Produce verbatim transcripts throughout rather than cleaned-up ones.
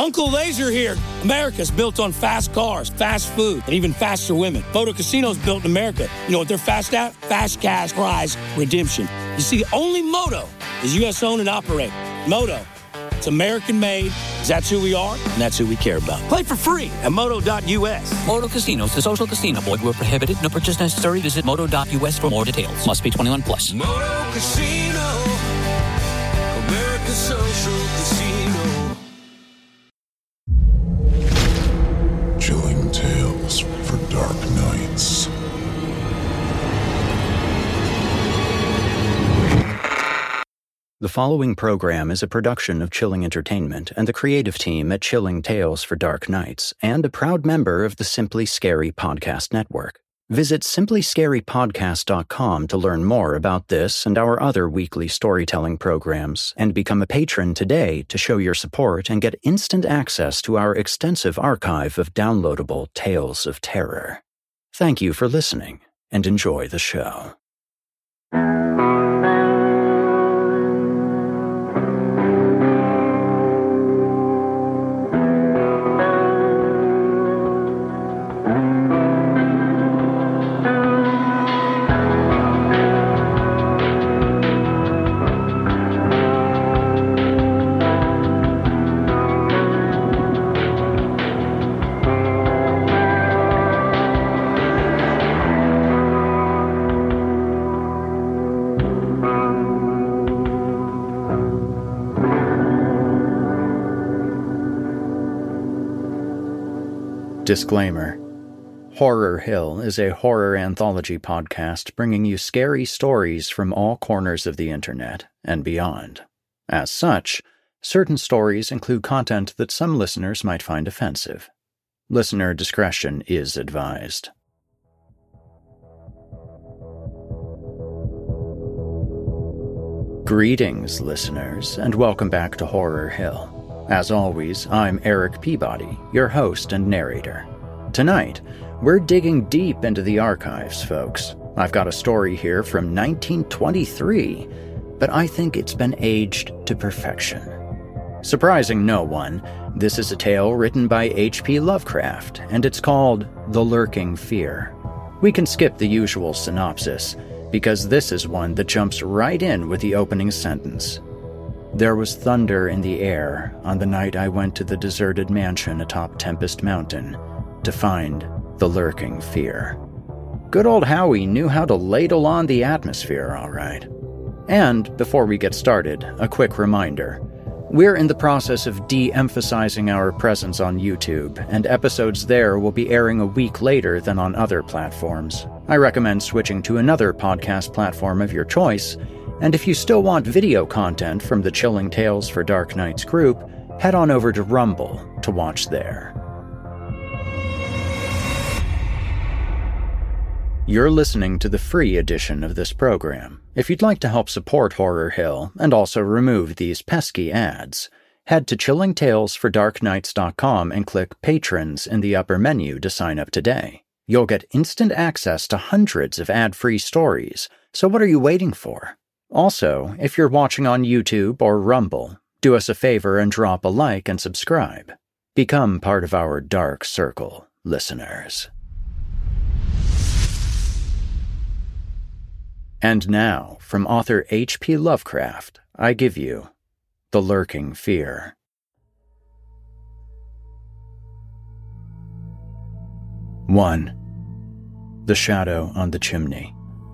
Uncle Laser here. America's built on fast cars, fast food, and even faster women. Moto Casino's built in America. You know what they're fast at? Fast cash prize redemption. You see, only Moto is U S owned and operated. Moto, it's American made, because that's who we are, and that's who we care about. Play for free at moto dot U S. Moto Casinos, the social casino. Void where prohibited. No purchase necessary. Visit moto dot U S for more details. Must be twenty-one plus. Moto Casino, America's social casino. Chilling tales for dark nights. The following program is a production of Chilling Entertainment and the creative team at Chilling Tales for Dark Nights, and a proud member of the Simply Scary Podcast Network. Visit simply scary podcast dot com to learn more about this and our other weekly storytelling programs, and become a patron today to show your support and get instant access to our extensive archive of downloadable tales of terror. Thank you for listening, and enjoy the show. Disclaimer. Horror Hill is a horror anthology podcast bringing you scary stories from all corners of the internet and beyond. As such, certain stories include content that some listeners might find offensive. Listener discretion is advised. Greetings, listeners, and welcome back to Horror Hill. As always, I'm Eric Peabody, your host and narrator. Tonight, we're digging deep into the archives, folks. I've got a story here from nineteen twenty-three, but I think it's been aged to perfection. Surprising no one, this is a tale written by H P Lovecraft, and it's called The Lurking Fear. We can skip the usual synopsis, because this is one that jumps right in with the opening sentence. There was thunder in the air on the night I went to the deserted mansion atop Tempest Mountain to find the lurking fear. Good old Howie knew how to ladle on the atmosphere, all right. And before we get started, a quick reminder. We're in the process of de-emphasizing our presence on YouTube, and episodes there will be airing a week later than on other platforms. I recommend switching to another podcast platform of your choice. And if you still want video content from the Chilling Tales for Dark Nights group, head on over to Rumble to watch there. You're listening to the free edition of this program. If you'd like to help support Horror Hill and also remove these pesky ads, head to chilling tales for dark nights dot com and click Patrons in the upper menu to sign up today. You'll get instant access to hundreds of ad-free stories, so what are you waiting for? Also, if you're watching on YouTube or Rumble, do us a favor and drop a like and subscribe. Become part of our dark circle, listeners. And now, from author H P Lovecraft, I give you The Lurking Fear. one. The Shadow on the Chimney.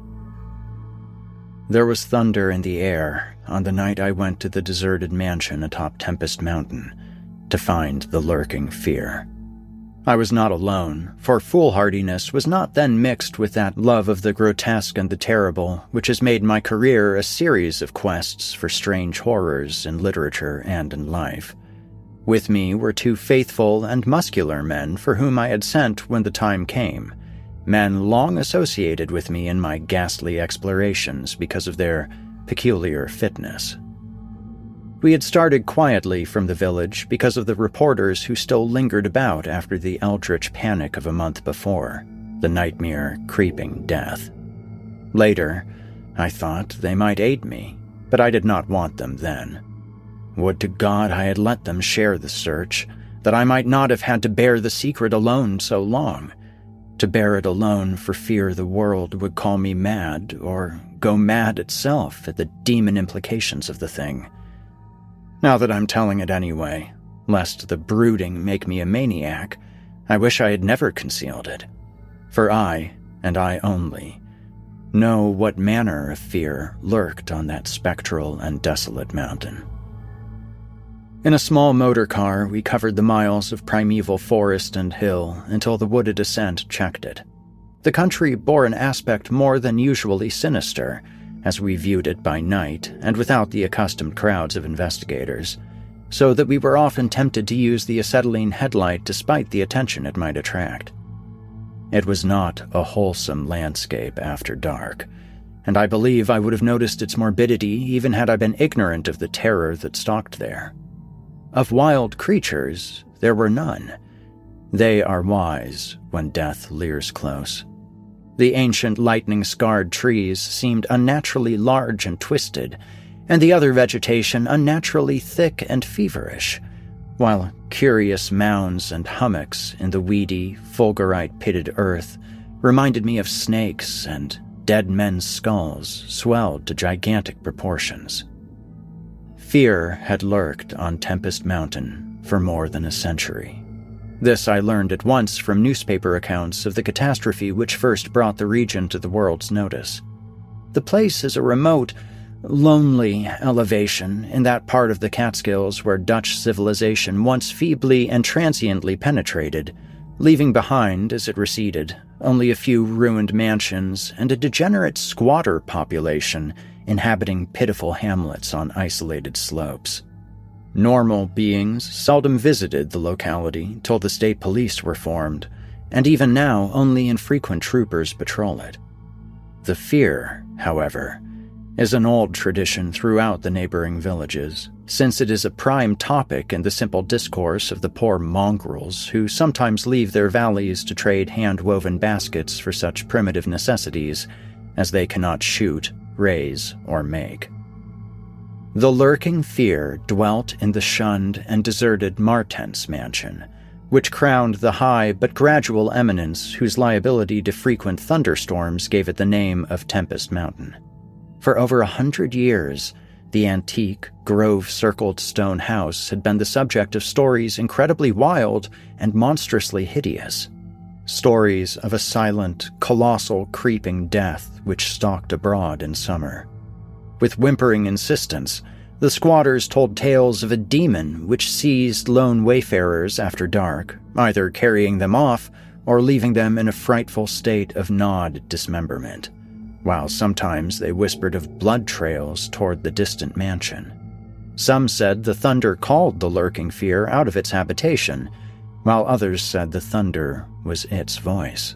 There was thunder in the air on the night I went to the deserted mansion atop Tempest Mountain to find the lurking fear. I was not alone, for foolhardiness was not then mixed with that love of the grotesque and the terrible which has made my career a series of quests for strange horrors in literature and in life. With me were two faithful and muscular men for whom I had sent when the time came, men long associated with me in my ghastly explorations because of their peculiar fitness. We had started quietly from the village because of the reporters who still lingered about after the eldritch panic of a month before, the nightmare creeping death. Later, I thought they might aid me, but I did not want them then. Would to God I had let them share the search, that I might not have had to bear the secret alone so long, to bear it alone for fear the world would call me mad or go mad itself at the demon implications of the thing. Now that I'm telling it anyway, lest the brooding make me a maniac, I wish I had never concealed it. For I, and I only, know what manner of fear lurked on that spectral and desolate mountain. In a small motor car, we covered the miles of primeval forest and hill until the wooded ascent checked it. The country bore an aspect more than usually sinister, as we viewed it by night and without the accustomed crowds of investigators, so that we were often tempted to use the acetylene headlight despite the attention it might attract. It was not a wholesome landscape after dark, and I believe I would have noticed its morbidity even had I been ignorant of the terror that stalked there. Of wild creatures, there were none. They are wise when death leers close. The ancient lightning-scarred trees seemed unnaturally large and twisted, and the other vegetation unnaturally thick and feverish, while curious mounds and hummocks in the weedy, fulgurite-pitted earth reminded me of snakes, and dead men's skulls swelled to gigantic proportions. Fear had lurked on Tempest Mountain for more than a century. This I learned at once from newspaper accounts of the catastrophe which first brought the region to the world's notice. The place is a remote, lonely elevation in that part of the Catskills where Dutch civilization once feebly and transiently penetrated, leaving behind, as it receded, only a few ruined mansions and a degenerate squatter population inhabiting pitiful hamlets on isolated slopes. Normal beings seldom visited the locality till the state police were formed, and even now only infrequent troopers patrol it. The fear, however, is an old tradition throughout the neighboring villages, since it is a prime topic in the simple discourse of the poor mongrels who sometimes leave their valleys to trade hand-woven baskets for such primitive necessities as they cannot shoot, raise, or make. The lurking fear dwelt in the shunned and deserted Martens mansion, which crowned the high but gradual eminence whose liability to frequent thunderstorms gave it the name of Tempest Mountain. For over a hundred years, the antique, grove-circled stone house had been the subject of stories incredibly wild and monstrously hideous. Stories of a silent, colossal, creeping death which stalked abroad in summer. With whimpering insistence, the squatters told tales of a demon which seized lone wayfarers after dark, either carrying them off or leaving them in a frightful state of gnawed dismemberment, while sometimes they whispered of blood trails toward the distant mansion. Some said the thunder called the lurking fear out of its habitation, while others said the thunder was its voice.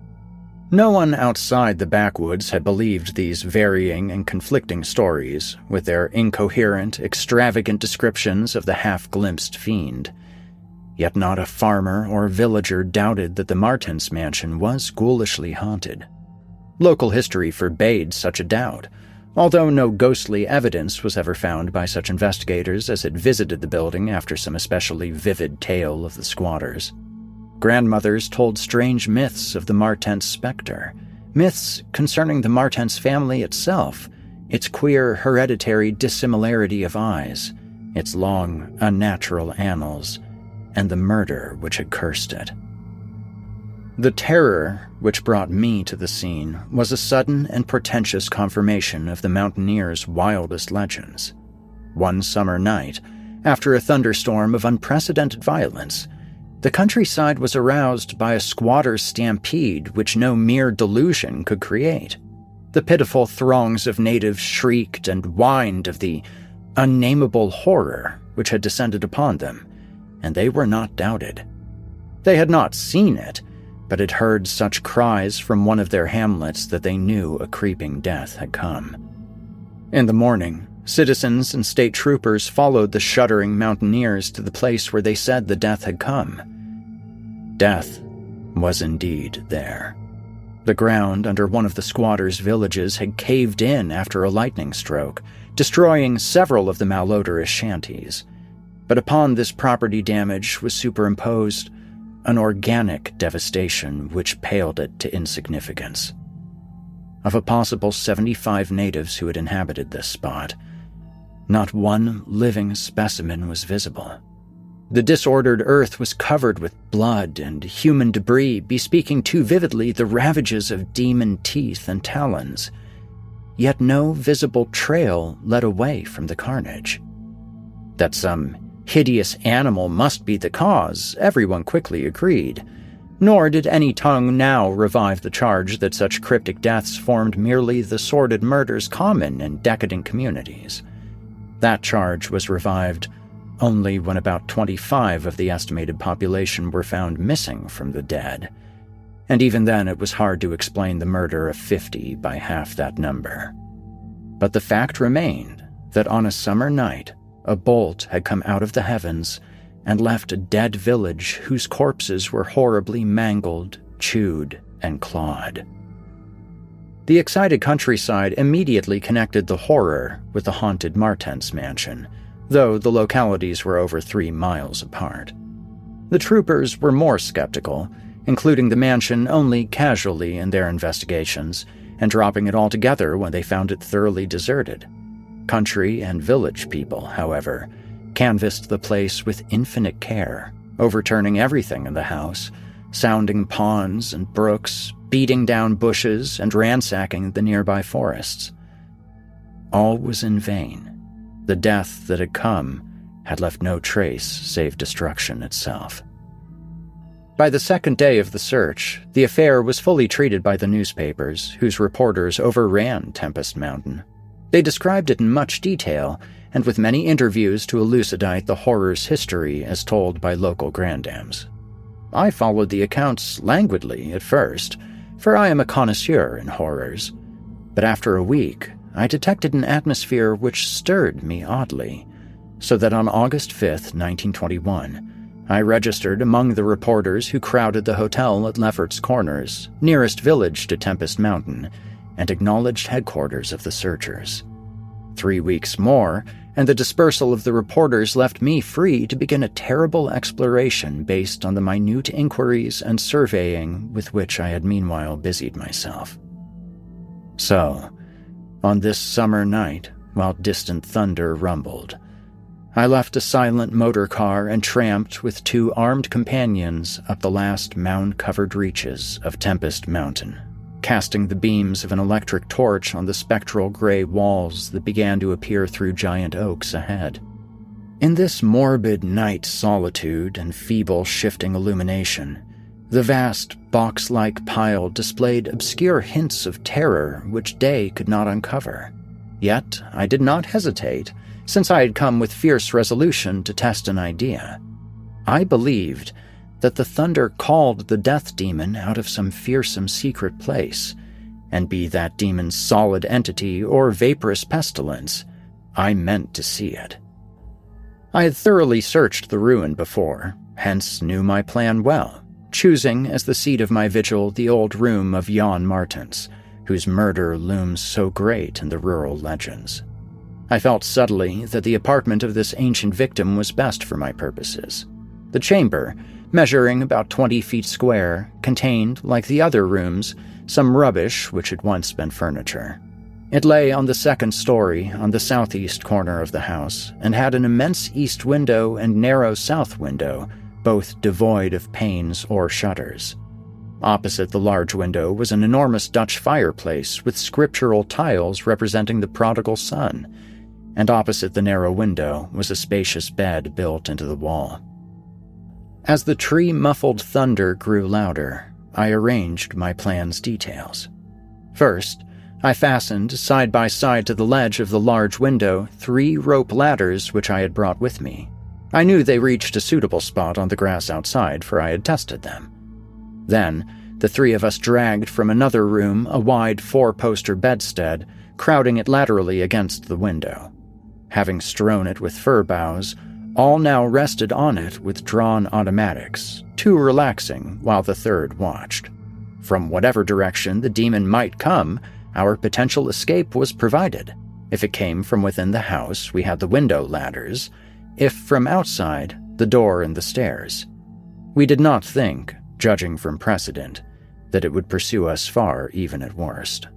No one outside the backwoods had believed these varying and conflicting stories, with their incoherent, extravagant descriptions of the half-glimpsed fiend. Yet not a farmer or villager doubted that the Martens mansion was ghoulishly haunted. Local history forbade such a doubt, although no ghostly evidence was ever found by such investigators as had visited the building after some especially vivid tale of the squatters. Grandmothers told strange myths of the Martens specter, myths concerning the Martens family itself, its queer hereditary dissimilarity of eyes, its long, unnatural annals, and the murder which had cursed it. The terror which brought me to the scene was a sudden and portentous confirmation of the mountaineers' wildest legends. One summer night, after a thunderstorm of unprecedented violence, the countryside was aroused by a squatter stampede which no mere delusion could create. The pitiful throngs of natives shrieked and whined of the unnameable horror which had descended upon them, and they were not doubted. They had not seen it, but had heard such cries from one of their hamlets that they knew a creeping death had come. In the morning, citizens and state troopers followed the shuddering mountaineers to the place where they said the death had come. Death was indeed there. The ground under one of the squatters' villages had caved in after a lightning stroke, destroying several of the malodorous shanties. But upon this property damage was superimposed an organic devastation which paled it to insignificance. Of a possible seventy-five natives who had inhabited this spot, not one living specimen was visible. The disordered earth was covered with blood and human debris, bespeaking too vividly the ravages of demon teeth and talons. Yet no visible trail led away from the carnage. That some hideous animal must be the cause, everyone quickly agreed, nor did any tongue now revive the charge that such cryptic deaths formed merely the sordid murders common in decadent communities. That charge was revived only when about twenty-five of the estimated population were found missing from the dead, and even then it was hard to explain the murder of fifty by half that number. But the fact remained that on a summer night, a bolt had come out of the heavens and left a dead village whose corpses were horribly mangled, chewed, and clawed. The excited countryside immediately connected the horror with the haunted Martens mansion, though the localities were over three miles apart. The troopers were more skeptical, including the mansion only casually in their investigations, and dropping it altogether when they found it thoroughly deserted. Country and village people, however, canvassed the place with infinite care, overturning everything in the house, sounding ponds and brooks, beating down bushes, and ransacking the nearby forests. All was in vain. The death that had come had left no trace save destruction itself. By the second day of the search, the affair was fully treated by the newspapers, whose reporters overran Tempest Mountain. They described it in much detail, and with many interviews to elucidate the horror's history as told by local grandams. I followed the accounts languidly at first, for I am a connoisseur in horrors, but after a week, I detected an atmosphere which stirred me oddly, so that on August fifth, nineteen twenty-one, I registered among the reporters who crowded the hotel at Lefferts Corners, nearest village to Tempest Mountain, and acknowledged headquarters of the searchers. Three weeks more, and the dispersal of the reporters left me free to begin a terrible exploration based on the minute inquiries and surveying with which I had meanwhile busied myself. So, on this summer night, while distant thunder rumbled, I left a silent motor car and tramped with two armed companions up the last mound-covered reaches of Tempest Mountain, casting the beams of an electric torch on the spectral gray walls that began to appear through giant oaks ahead. In this morbid night solitude and feeble shifting illumination, the vast box-like pile displayed obscure hints of terror which day could not uncover. Yet I did not hesitate, since I had come with fierce resolution to test an idea. I believed that the thunder called the death demon out of some fearsome secret place, and be that demon's solid entity or vaporous pestilence, I meant to see it. I had thoroughly searched the ruin before, hence knew my plan well, choosing as the seat of my vigil the old room of Jan Martens, whose murder looms so great in the rural legends. I felt subtly that the apartment of this ancient victim was best for my purposes. The chamber, measuring about twenty feet square, contained, like the other rooms, some rubbish which had once been furniture. It lay on the second story on the southeast corner of the house, and had an immense east window and narrow south window, both devoid of panes or shutters. Opposite the large window was an enormous Dutch fireplace with scriptural tiles representing the prodigal son, and opposite the narrow window was a spacious bed built into the wall. As the tree-muffled thunder grew louder, I arranged my plan's details. First, I fastened, side by side to the ledge of the large window, three rope ladders which I had brought with me. I knew they reached a suitable spot on the grass outside, for I had tested them. Then, the three of us dragged from another room a wide four-poster bedstead, crowding it laterally against the window. Having strewn it with fir boughs, all now rested on it with drawn automatics, two relaxing while the third watched. From whatever direction the demon might come, our potential escape was provided. If it came from within the house, we had the window ladders. if from outside, the door and the stairs. We did not think, judging from precedent, that it would pursue us far even at worst.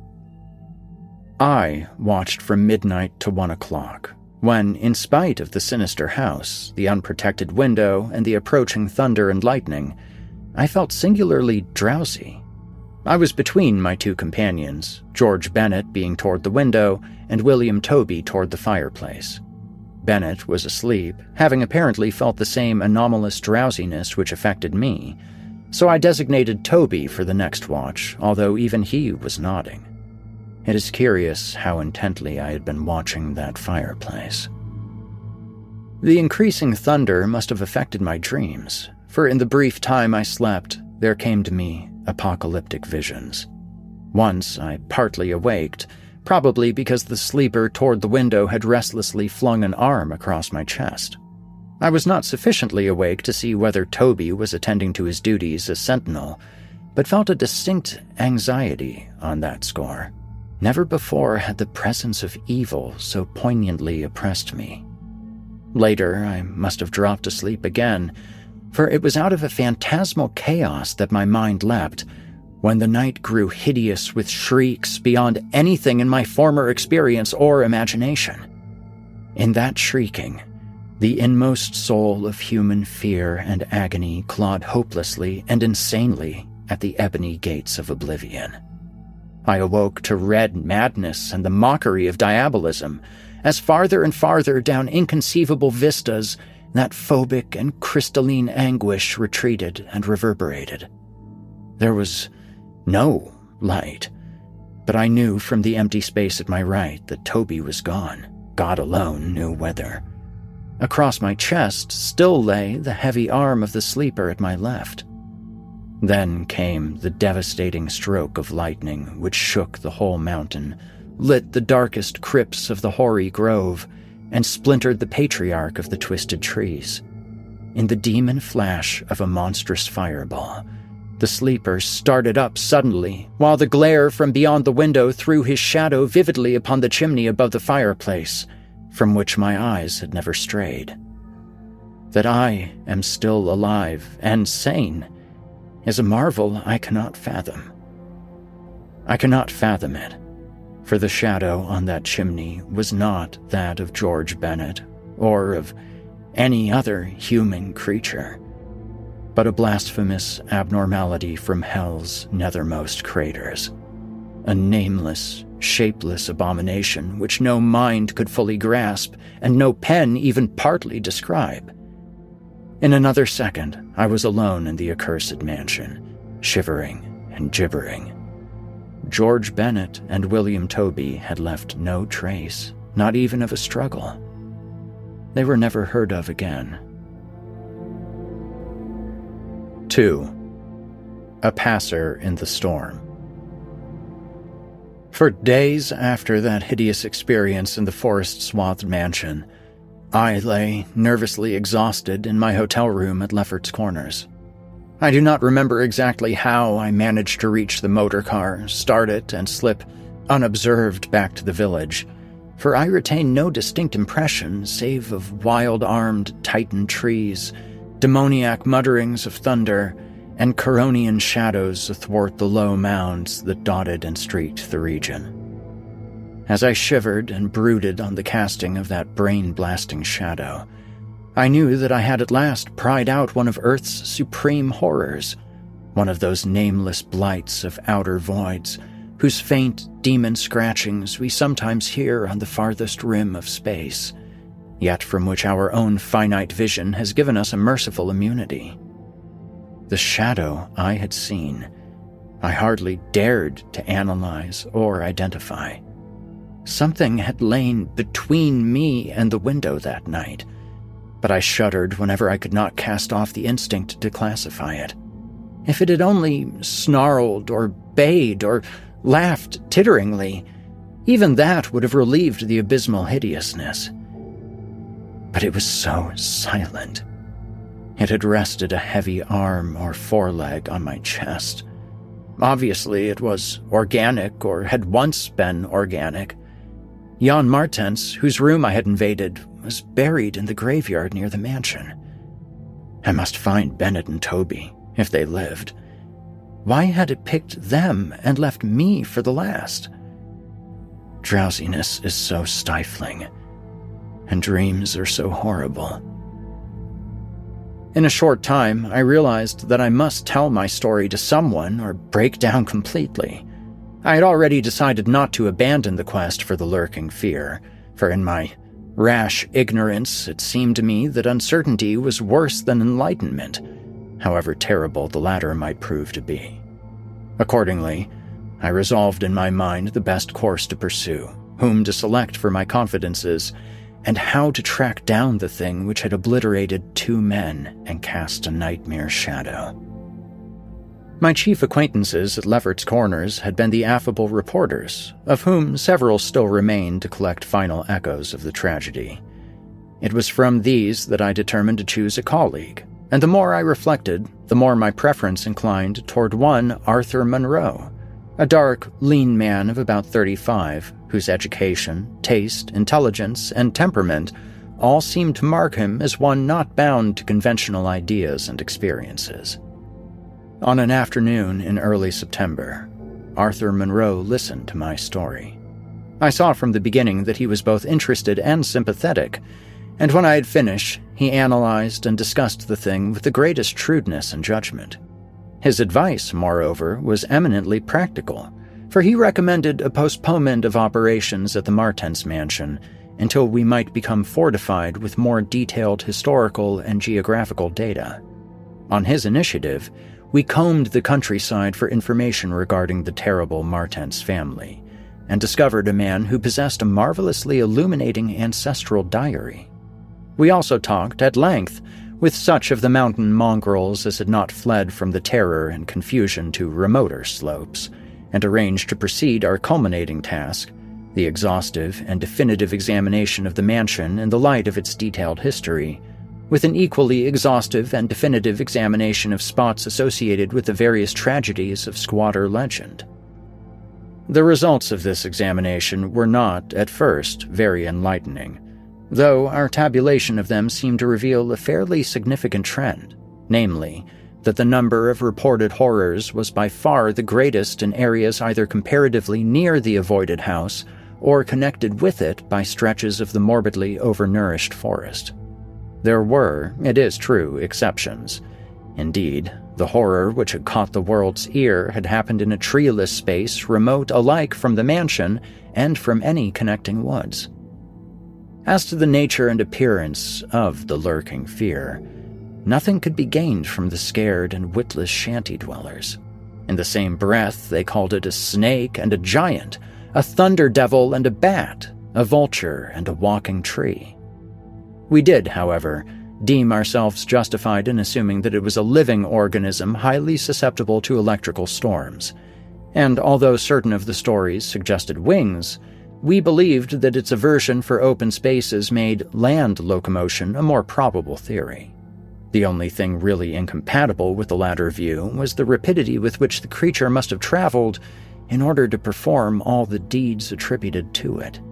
I watched from midnight to one o'clock, when, in spite of the sinister house, the unprotected window, and the approaching thunder and lightning, I felt singularly drowsy. I was between my two companions, George Bennett being toward the window and William Toby toward the fireplace. Bennett was asleep, having apparently felt the same anomalous drowsiness which affected me, so I designated Toby for the next watch, although even he was nodding. It is curious how intently I had been watching that fireplace. The increasing thunder must have affected my dreams, for in the brief time I slept, there came to me apocalyptic visions. Once I partly awaked, probably because the sleeper toward the window had restlessly flung an arm across my chest. I was not sufficiently awake to see whether Toby was attending to his duties as sentinel, but felt a distinct anxiety on that score. Never before had the presence of evil so poignantly oppressed me. Later, I must have dropped asleep again, for it was out of a phantasmal chaos that my mind leapt, when the night grew hideous with shrieks beyond anything in my former experience or imagination. In that shrieking, the inmost soul of human fear and agony clawed hopelessly and insanely at the ebony gates of oblivion. I awoke to red madness and the mockery of diabolism, as farther and farther down inconceivable vistas that phobic and crystalline anguish retreated and reverberated. There was no light, but I knew from the empty space at my right that Toby was gone. God alone knew whither. Across my chest still lay the heavy arm of the sleeper at my left. Then came the devastating stroke of lightning which shook the whole mountain, lit the darkest crypts of the hoary grove, and splintered the patriarch of the twisted trees. In the demon flash of a monstrous fireball, the sleeper started up suddenly, while the glare from beyond the window threw his shadow vividly upon the chimney above the fireplace, from which my eyes had never strayed. That I am still alive and sane is a marvel I cannot fathom. I cannot fathom it, for the shadow on that chimney was not that of George Bennett or of any other human creature, but a blasphemous abnormality from hell's nethermost craters, a nameless, shapeless abomination which no mind could fully grasp and no pen even partly describe. In another second, I was alone in the accursed mansion, shivering and gibbering. George Bennett and William Toby had left no trace, not even of a struggle. They were never heard of again. Two. A passer in the storm. For days after that hideous experience in the forest-swathed mansion, I lay nervously exhausted in my hotel room at Lefferts Corners. I do not remember exactly how I managed to reach the motor car, start it, and slip unobserved back to the village, for I retain no distinct impression save of wild-armed titan trees, demoniac mutterings of thunder, and Coronian shadows athwart the low mounds that dotted and streaked the region. As I shivered and brooded on the casting of that brain-blasting shadow, I knew that I had at last pried out one of Earth's supreme horrors, one of those nameless blights of outer voids, whose faint demon scratchings we sometimes hear on the farthest rim of space, yet from which our own finite vision has given us a merciful immunity. The shadow I had seen, I hardly dared to analyze or identify. Something had lain between me and the window that night, but I shuddered whenever I could not cast off the instinct to classify it. If it had only snarled or bayed or laughed titteringly, even that would have relieved the abysmal hideousness. But it was so silent. It had rested a heavy arm or foreleg on my chest. Obviously, it was organic or had once been organic. Jan Martens, whose room I had invaded, was buried in the graveyard near the mansion. I must find Bennett and Toby, if they lived. Why had it picked them and left me for the last? Drowsiness is so stifling, and dreams are so horrible. In a short time, I realized that I must tell my story to someone or break down completely. I had already decided not to abandon the quest for the lurking fear, for in my rash ignorance it seemed to me that uncertainty was worse than enlightenment, however terrible the latter might prove to be. Accordingly, I resolved in my mind the best course to pursue, whom to select for my confidences, and how to track down the thing which had obliterated two men and cast a nightmare shadow. My chief acquaintances at Lefferts Corners had been the affable reporters, of whom several still remained to collect final echoes of the tragedy. It was from these that I determined to choose a colleague, and the more I reflected, the more my preference inclined toward one Arthur Monroe, a dark, lean man of about thirty-five, whose education, taste, intelligence, and temperament all seemed to mark him as one not bound to conventional ideas and experiences. On an afternoon in early September, Arthur Monroe listened to my story. I saw from the beginning that he was both interested and sympathetic, and when I had finished, he analyzed and discussed the thing with the greatest shrewdness and judgment. His advice, moreover, was eminently practical, for he recommended a postponement of operations at the Martens mansion until we might become fortified with more detailed historical and geographical data. On his initiative, we combed the countryside for information regarding the terrible Martens family, and discovered a man who possessed a marvelously illuminating ancestral diary. We also talked at length with such of the mountain mongrels as had not fled from the terror and confusion to remoter slopes, and arranged to proceed our culminating task, the exhaustive and definitive examination of the mansion in the light of its detailed history, with an equally exhaustive and definitive examination of spots associated with the various tragedies of squatter legend. The results of this examination were not, at first, very enlightening, though our tabulation of them seemed to reveal a fairly significant trend, namely, that the number of reported horrors was by far the greatest in areas either comparatively near the avoided house or connected with it by stretches of the morbidly overnourished forest. There were, it is true, exceptions. Indeed, the horror which had caught the world's ear had happened in a treeless space remote alike from the mansion and from any connecting woods. As to the nature and appearance of the lurking fear, nothing could be gained from the scared and witless shanty dwellers. In the same breath, they called it a snake and a giant, a thunder devil and a bat, a vulture and a walking tree. We did, however, deem ourselves justified in assuming that it was a living organism highly susceptible to electrical storms, and although certain of the stories suggested wings, we believed that its aversion for open spaces made land locomotion a more probable theory. The only thing really incompatible with the latter view was the rapidity with which the creature must have traveled in order to perform all the deeds attributed to it.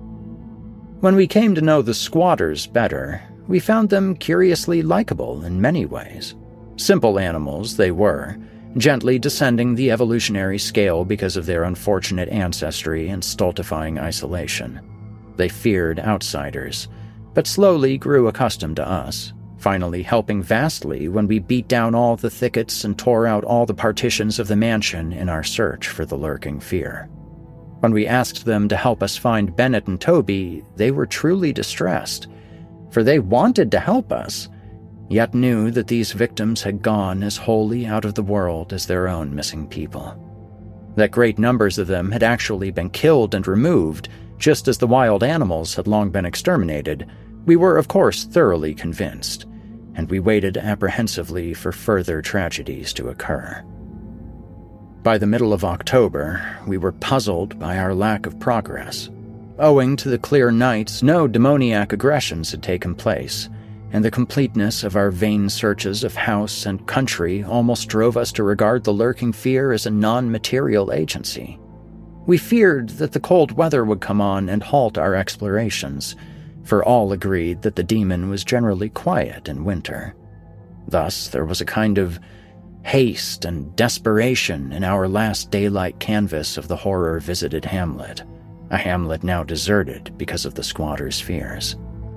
When we came to know the squatters better, we found them curiously likable in many ways. Simple animals they were, gently descending the evolutionary scale because of their unfortunate ancestry and stultifying isolation. They feared outsiders, but slowly grew accustomed to us, finally helping vastly when we beat down all the thickets and tore out all the partitions of the mansion in our search for the lurking fear. When we asked them to help us find Bennett and Toby, they were truly distressed, for they wanted to help us, yet knew that these victims had gone as wholly out of the world as their own missing people. That great numbers of them had actually been killed and removed, just as the wild animals had long been exterminated, we were of course thoroughly convinced, and we waited apprehensively for further tragedies to occur. By the middle of October, we were puzzled by our lack of progress. Owing to the clear nights, no demoniac aggressions had taken place, and the completeness of our vain searches of house and country almost drove us to regard the lurking fear as a non-material agency. We feared that the cold weather would come on and halt our explorations, for all agreed that the demon was generally quiet in winter. Thus, there was a kind of haste and desperation in our last daylight canvass of the horror-visited hamlet, a hamlet now deserted because of the squatters' fears.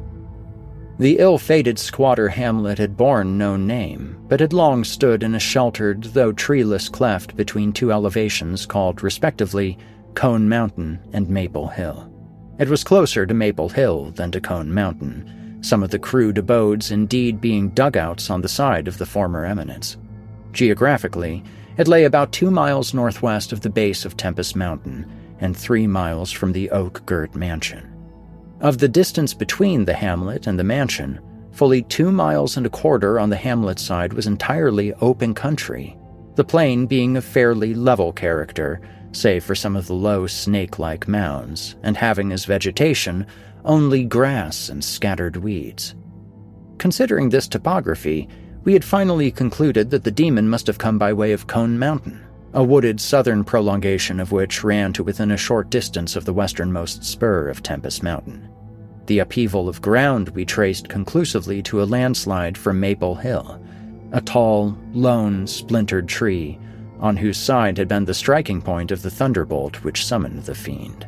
The ill-fated squatter hamlet had borne no name, but had long stood in a sheltered, though treeless cleft between two elevations called, respectively, Cone Mountain and Maple Hill. It was closer to Maple Hill than to Cone Mountain, some of the crude abodes indeed being dugouts on the side of the former eminence. Geographically, it lay about two miles northwest of the base of Tempest Mountain and three miles from the oak-girt mansion. Of the distance between the hamlet and the mansion, fully two miles and a quarter on the hamlet side was entirely open country, the plain being of fairly level character, save for some of the low snake-like mounds, and having as vegetation only grass and scattered weeds. Considering this topography, we had finally concluded that the demon must have come by way of Cone Mountain, a wooded southern prolongation of which ran to within a short distance of the westernmost spur of Tempest Mountain. The upheaval of ground we traced conclusively to a landslide from Maple Hill, a tall, lone, splintered tree, on whose side had been the striking point of the thunderbolt which summoned the fiend.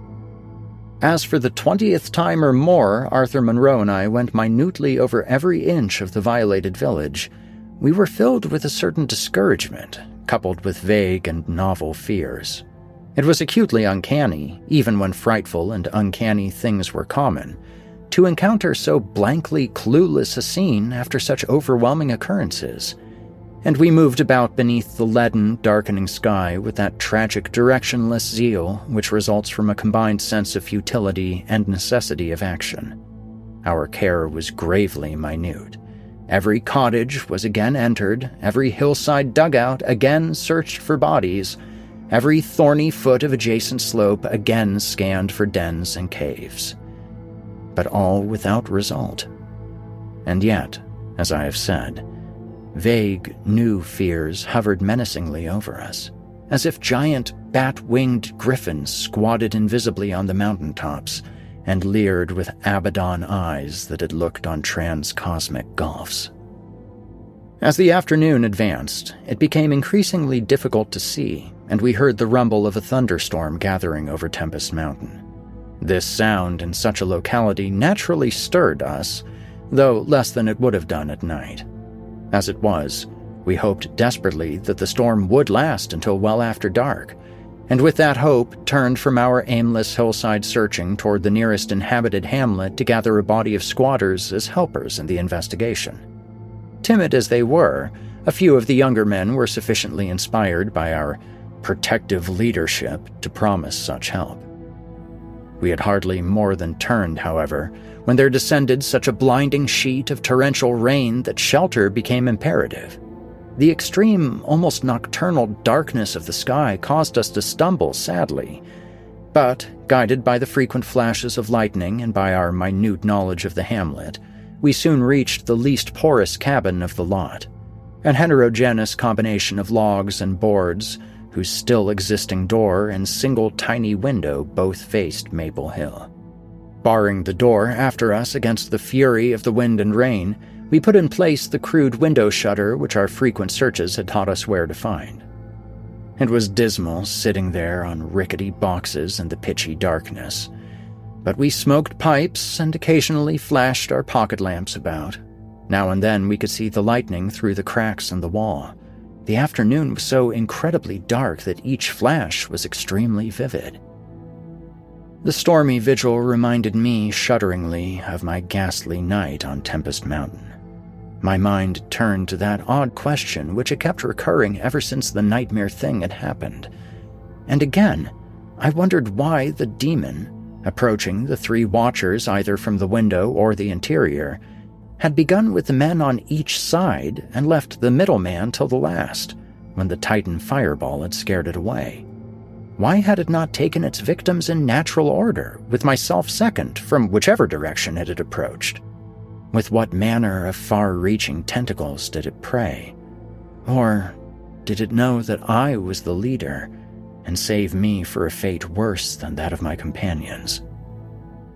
As for the twentieth time or more Arthur Monroe and I went minutely over every inch of the violated village, we were filled with a certain discouragement, coupled with vague and novel fears. It was acutely uncanny, even when frightful and uncanny things were common, to encounter so blankly clueless a scene after such overwhelming occurrences, and we moved about beneath the leaden, darkening sky with that tragic, directionless zeal which results from a combined sense of futility and necessity of action. Our care was gravely minute. Every cottage was again entered, every hillside dugout again searched for bodies, every thorny foot of adjacent slope again scanned for dens and caves. But all without result. And yet, as I have said, vague, new fears hovered menacingly over us, as if giant, bat-winged griffins squatted invisibly on the mountaintops and leered with Abaddon eyes that had looked on transcosmic gulfs. As the afternoon advanced, it became increasingly difficult to see, and we heard the rumble of a thunderstorm gathering over Tempest Mountain. This sound in such a locality naturally stirred us, though less than it would have done at night. As it was, we hoped desperately that the storm would last until well after dark, and with that hope turned from our aimless hillside searching toward the nearest inhabited hamlet to gather a body of squatters as helpers in the investigation. Timid as they were, a few of the younger men were sufficiently inspired by our protective leadership to promise such help. We had hardly more than turned, however, when there descended such a blinding sheet of torrential rain that shelter became imperative. The extreme, almost nocturnal darkness of the sky caused us to stumble sadly, but, guided by the frequent flashes of lightning and by our minute knowledge of the hamlet, we soon reached the least porous cabin of the lot, an heterogeneous combination of logs and boards whose still existing door and single tiny window both faced Maple Hill. Barring the door after us against the fury of the wind and rain, we put in place the crude window shutter which our frequent searches had taught us where to find. It was dismal sitting there on rickety boxes in the pitchy darkness, but we smoked pipes and occasionally flashed our pocket lamps about. Now and then we could see the lightning through the cracks in the wall. The afternoon was so incredibly dark that each flash was extremely vivid. The stormy vigil reminded me shudderingly of my ghastly night on Tempest Mountain. My mind turned to that odd question which had kept recurring ever since the nightmare thing had happened. And again, I wondered why the demon, approaching the three watchers either from the window or the interior, had begun with the men on each side and left the middle man till the last, when the Titan fireball had scared it away. Why had it not taken its victims in natural order, with myself second, from whichever direction it had approached? With what manner of far-reaching tentacles did it prey? Or did it know that I was the leader, and save me for a fate worse than that of my companions?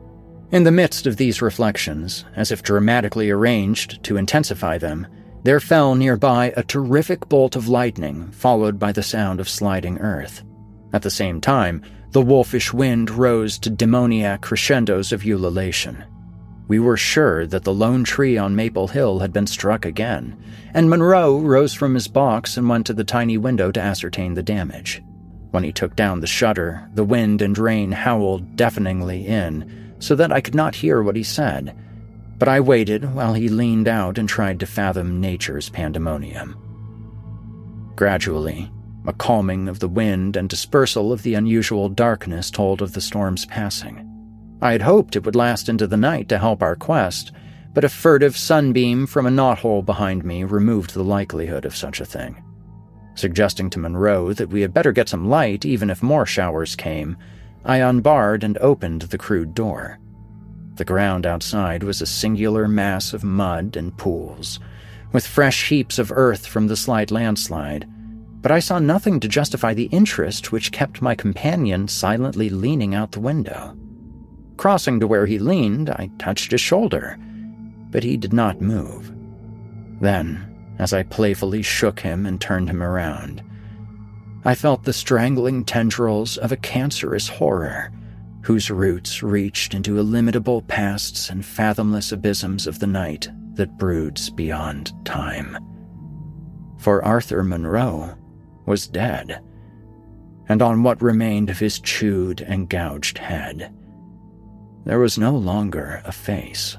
In the midst of these reflections, as if dramatically arranged to intensify them, there fell nearby a terrific bolt of lightning, followed by the sound of sliding earth. At the same time, the wolfish wind rose to demoniac crescendos of ululation. We were sure that the lone tree on Maple Hill had been struck again, and Monroe rose from his box and went to the tiny window to ascertain the damage. When he took down the shutter, the wind and rain howled deafeningly in, so that I could not hear what he said, but I waited while he leaned out and tried to fathom nature's pandemonium. Gradually, a calming of the wind and dispersal of the unusual darkness told of the storm's passing. I had hoped it would last into the night to help our quest, but a furtive sunbeam from a knothole behind me removed the likelihood of such a thing. Suggesting to Monroe that we had better get some light even if more showers came, I unbarred and opened the crude door. The ground outside was a singular mass of mud and pools, with fresh heaps of earth from the slight landslide, but I saw nothing to justify the interest which kept my companion silently leaning out the window. Crossing to where he leaned, I touched his shoulder, but he did not move. Then, as I playfully shook him and turned him around, I felt the strangling tendrils of a cancerous horror, whose roots reached into illimitable pasts and fathomless abysms of the night that broods beyond time. For Arthur Monroe was dead, and on what remained of his chewed and gouged head, there was no longer a face.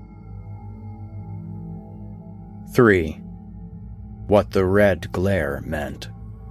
three. What the red glare meant.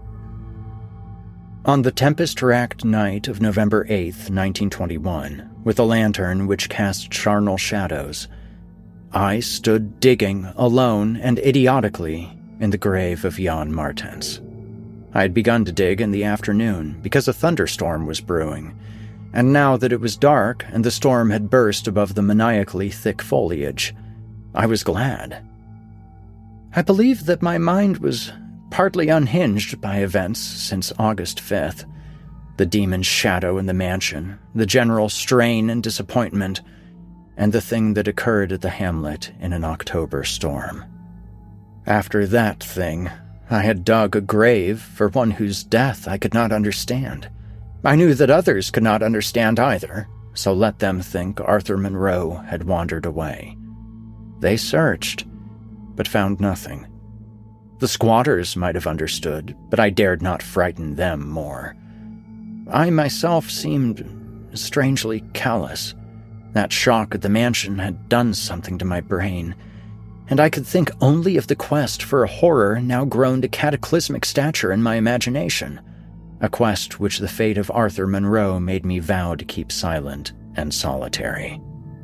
On the tempest-racked night of November eighth, nineteen twenty-one, with a lantern which cast charnel shadows, I stood digging, alone and idiotically, in the grave of Jan Martens. I had begun to dig in the afternoon because a thunderstorm was brewing, and now that it was dark and the storm had burst above the maniacally thick foliage, I was glad. I believe that my mind was partly unhinged by events since August fifth, the demon's shadow in the mansion, the general strain and disappointment, and the thing that occurred at the hamlet in an October storm. After that thing, I had dug a grave for one whose death I could not understand. I knew that others could not understand either, so let them think Arthur Monroe had wandered away. They searched, but found nothing. The squatters might have understood, but I dared not frighten them more. I myself seemed strangely callous. That shock at the mansion had done something to my brain, and I could think only of the quest for a horror now grown to cataclysmic stature in my imagination, a quest which the fate of Arthur Monroe made me vow to keep silent and solitary.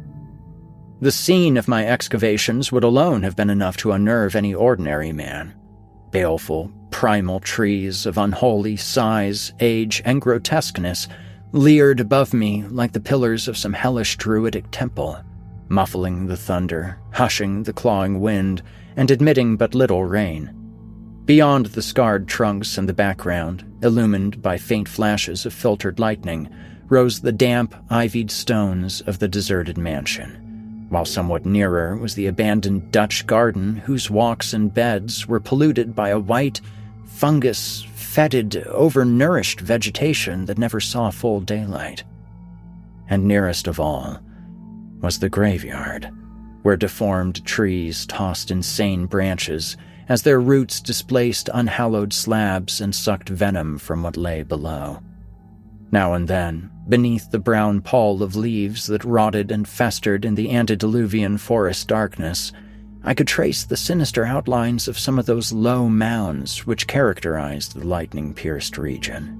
The scene of my excavations would alone have been enough to unnerve any ordinary man. Baleful, primal trees of unholy size, age, and grotesqueness leered above me like the pillars of some hellish druidic temple, muffling the thunder, hushing the clawing wind, and admitting but little rain. Beyond the scarred trunks in the background, illumined by faint flashes of filtered lightning, rose the damp, ivied stones of the deserted mansion, while somewhat nearer was the abandoned Dutch garden whose walks and beds were polluted by a white, fungus, fetid, overnourished vegetation that never saw full daylight. And nearest of all was the graveyard, where deformed trees tossed insane branches as their roots displaced unhallowed slabs and sucked venom from what lay below. Now and then, beneath the brown pall of leaves that rotted and festered in the antediluvian forest darkness, I could trace the sinister outlines of some of those low mounds which characterized the lightning-pierced region.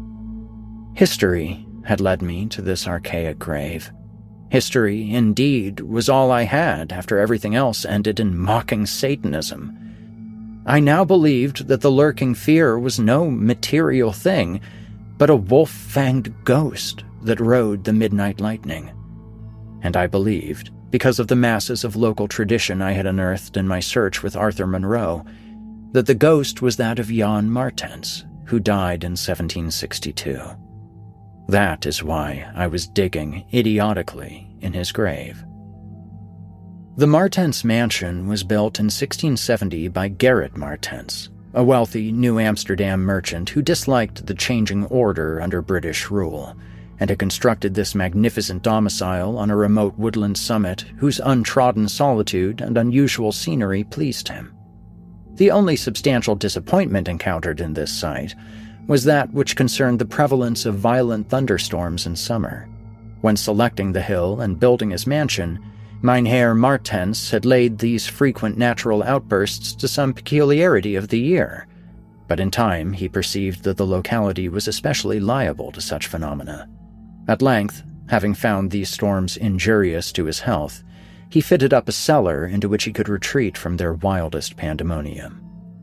History had led me to this archaic grave. History, indeed, was all I had after everything else ended in mocking Satanism. I now believed that the lurking fear was no material thing, but a wolf-fanged ghost that rode the midnight lightning. And I believed, because of the masses of local tradition I had unearthed in my search with Arthur Monroe, that the ghost was that of Jan Martens, who died in seventeen sixty-two. That is why I was digging idiotically in his grave. The Martens Mansion was built in sixteen seventy by Gerrit Martens, a wealthy New Amsterdam merchant who disliked the changing order under British rule, and had constructed this magnificent domicile on a remote woodland summit whose untrodden solitude and unusual scenery pleased him. The only substantial disappointment encountered in this site was that which concerned the prevalence of violent thunderstorms in summer. When selecting the hill and building his mansion, Mynheer Martens had laid these frequent natural outbursts to some peculiarity of the year, but in time he perceived that the locality was especially liable to such phenomena. At length, having found these storms injurious to his health, he fitted up a cellar into which he could retreat from their wildest pandemonium.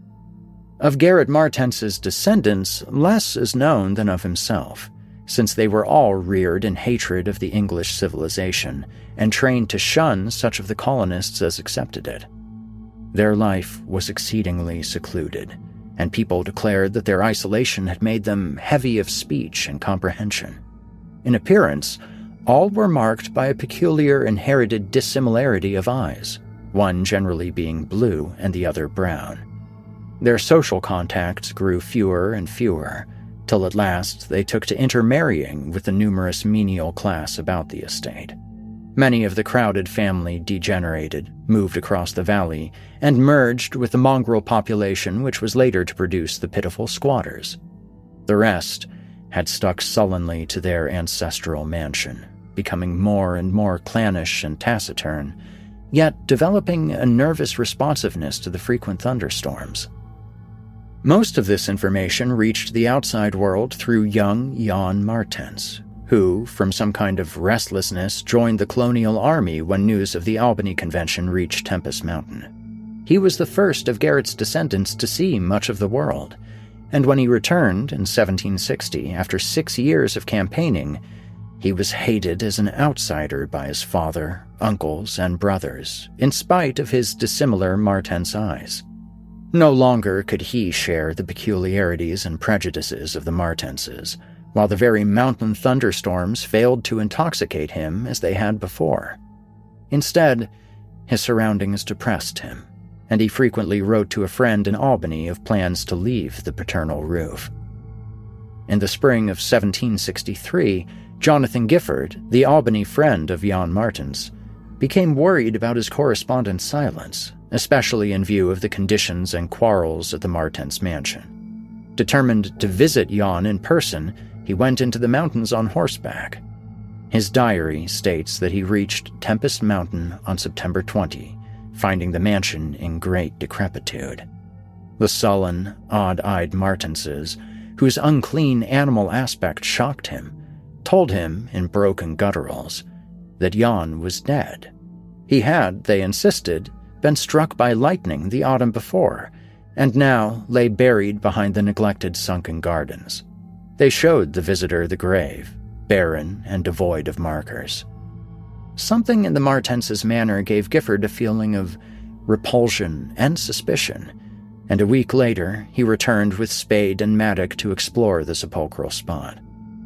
Of Gerrit Martens's descendants, less is known than of himself, since they were all reared in hatred of the English civilization and trained to shun such of the colonists as accepted it. Their life was exceedingly secluded, and people declared that their isolation had made them heavy of speech and comprehension. In appearance, all were marked by a peculiar inherited dissimilarity of eyes, one generally being blue and the other brown. Their social contacts grew fewer and fewer, till at last they took to intermarrying with the numerous menial class about the estate. Many of the crowded family degenerated, moved across the valley, and merged with the mongrel population which was later to produce the pitiful squatters. The rest had stuck sullenly to their ancestral mansion, becoming more and more clannish and taciturn, yet developing a nervous responsiveness to the frequent thunderstorms. Most of this information reached the outside world through young Jan Martens, who, from some kind of restlessness, joined the colonial army when news of the Albany Convention reached Tempest Mountain. He was the first of Gerrit's descendants to see much of the world, and when he returned in seventeen sixty after six years of campaigning, he was hated as an outsider by his father, uncles, and brothers, in spite of his dissimilar Martens eyes. No longer could he share the peculiarities and prejudices of the Martenses, while the very mountain thunderstorms failed to intoxicate him as they had before. Instead, his surroundings depressed him, and he frequently wrote to a friend in Albany of plans to leave the paternal roof. In the spring of seventeen sixty-three, Jonathan Gifford, the Albany friend of Jan Martens, became worried about his correspondent's silence, especially in view of the conditions and quarrels at the Martens mansion. Determined to visit Jan in person, he went into the mountains on horseback. His diary states that he reached Tempest Mountain on September twentieth, finding the mansion in great decrepitude. The sullen, odd-eyed Martenses, whose unclean animal aspect shocked him, told him in broken gutturals that Jan was dead. He had, they insisted, been struck by lightning the autumn before, and now lay buried behind the neglected sunken gardens. They showed the visitor the grave, barren and devoid of markers. Something in the Martenses' manner gave Gifford a feeling of repulsion and suspicion, and a week later he returned with spade and mattock to explore the sepulchral spot.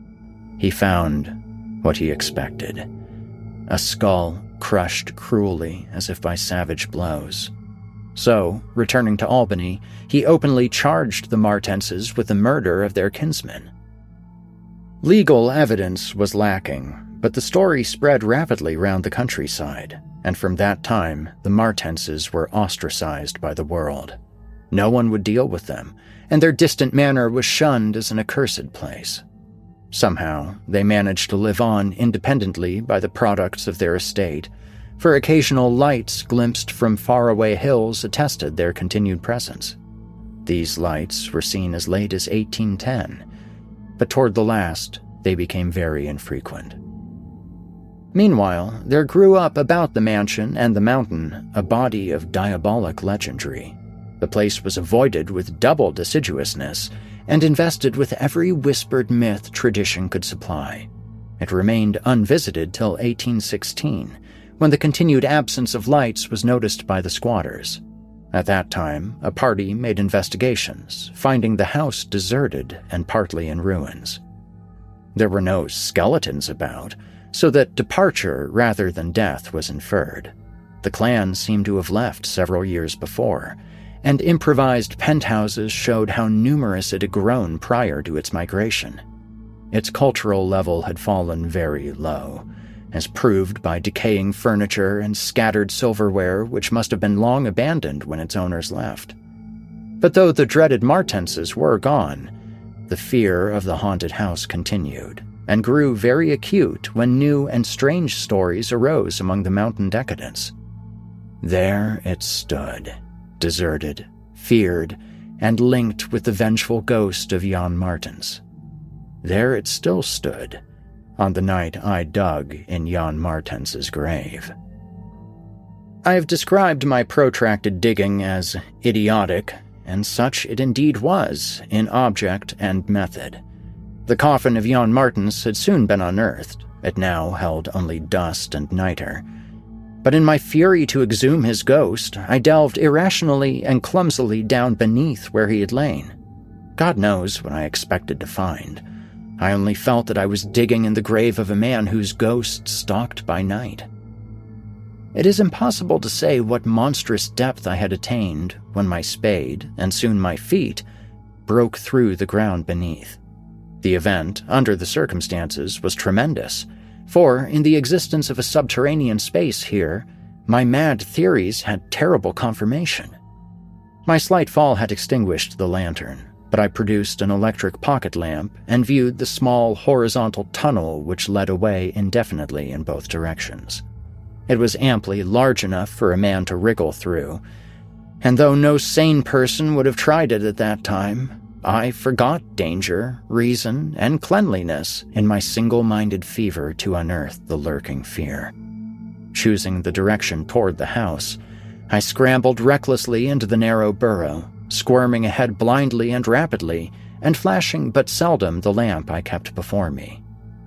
He found what he expected: a skull crushed cruelly as if by savage blows. So, returning to Albany, he openly charged the Martenses with the murder of their kinsman. Legal evidence was lacking, but the story spread rapidly round the countryside, and from that time the Martenses were ostracized by the world. No one would deal with them, and their distant manor was shunned as an accursed place. Somehow, they managed to live on independently by the products of their estate, for occasional lights glimpsed from faraway hills attested their continued presence. These lights were seen as late as eighteen ten, but toward the last, they became very infrequent. Meanwhile, there grew up about the mansion and the mountain a body of diabolic legendry. The place was avoided with double assiduousness and invested with every whispered myth tradition could supply. It remained unvisited till eighteen sixteen, when the continued absence of lights was noticed by the squatters. At that time, a party made investigations, finding the house deserted and partly in ruins. There were no skeletons about, so that departure rather than death was inferred. The clan seemed to have left several years before, and improvised penthouses showed how numerous it had grown prior to its migration. Its cultural level had fallen very low, as proved by decaying furniture and scattered silverware which must have been long abandoned when its owners left. But though the dreaded Martenses were gone, the fear of the haunted house continued, and grew very acute when new and strange stories arose among the mountain decadents. There it stood, deserted, feared, and linked with the vengeful ghost of Jan Martens. There it still stood, on the night I dug in Jan Martens's grave. I have described my protracted digging as idiotic, and such it indeed was in object and method. The coffin of Jan Martens had soon been unearthed. It now held only dust and niter. But in my fury to exhume his ghost, I delved irrationally and clumsily down beneath where he had lain. God knows what I expected to find. I only felt that I was digging in the grave of a man whose ghost stalked by night. It is impossible to say what monstrous depth I had attained when my spade, and soon my feet, broke through the ground beneath. The event, under the circumstances, was tremendous, for in the existence of a subterranean space here, my mad theories had terrible confirmation. My slight fall had extinguished the lantern, but I produced an electric pocket lamp and viewed the small horizontal tunnel which led away indefinitely in both directions. It was amply large enough for a man to wriggle through, and though no sane person would have tried it at that time, I forgot danger, reason, and cleanliness in my single-minded fever to unearth the lurking fear. Choosing the direction toward the house, I scrambled recklessly into the narrow burrow, squirming ahead blindly and rapidly, and flashing but seldom the lamp I kept before me.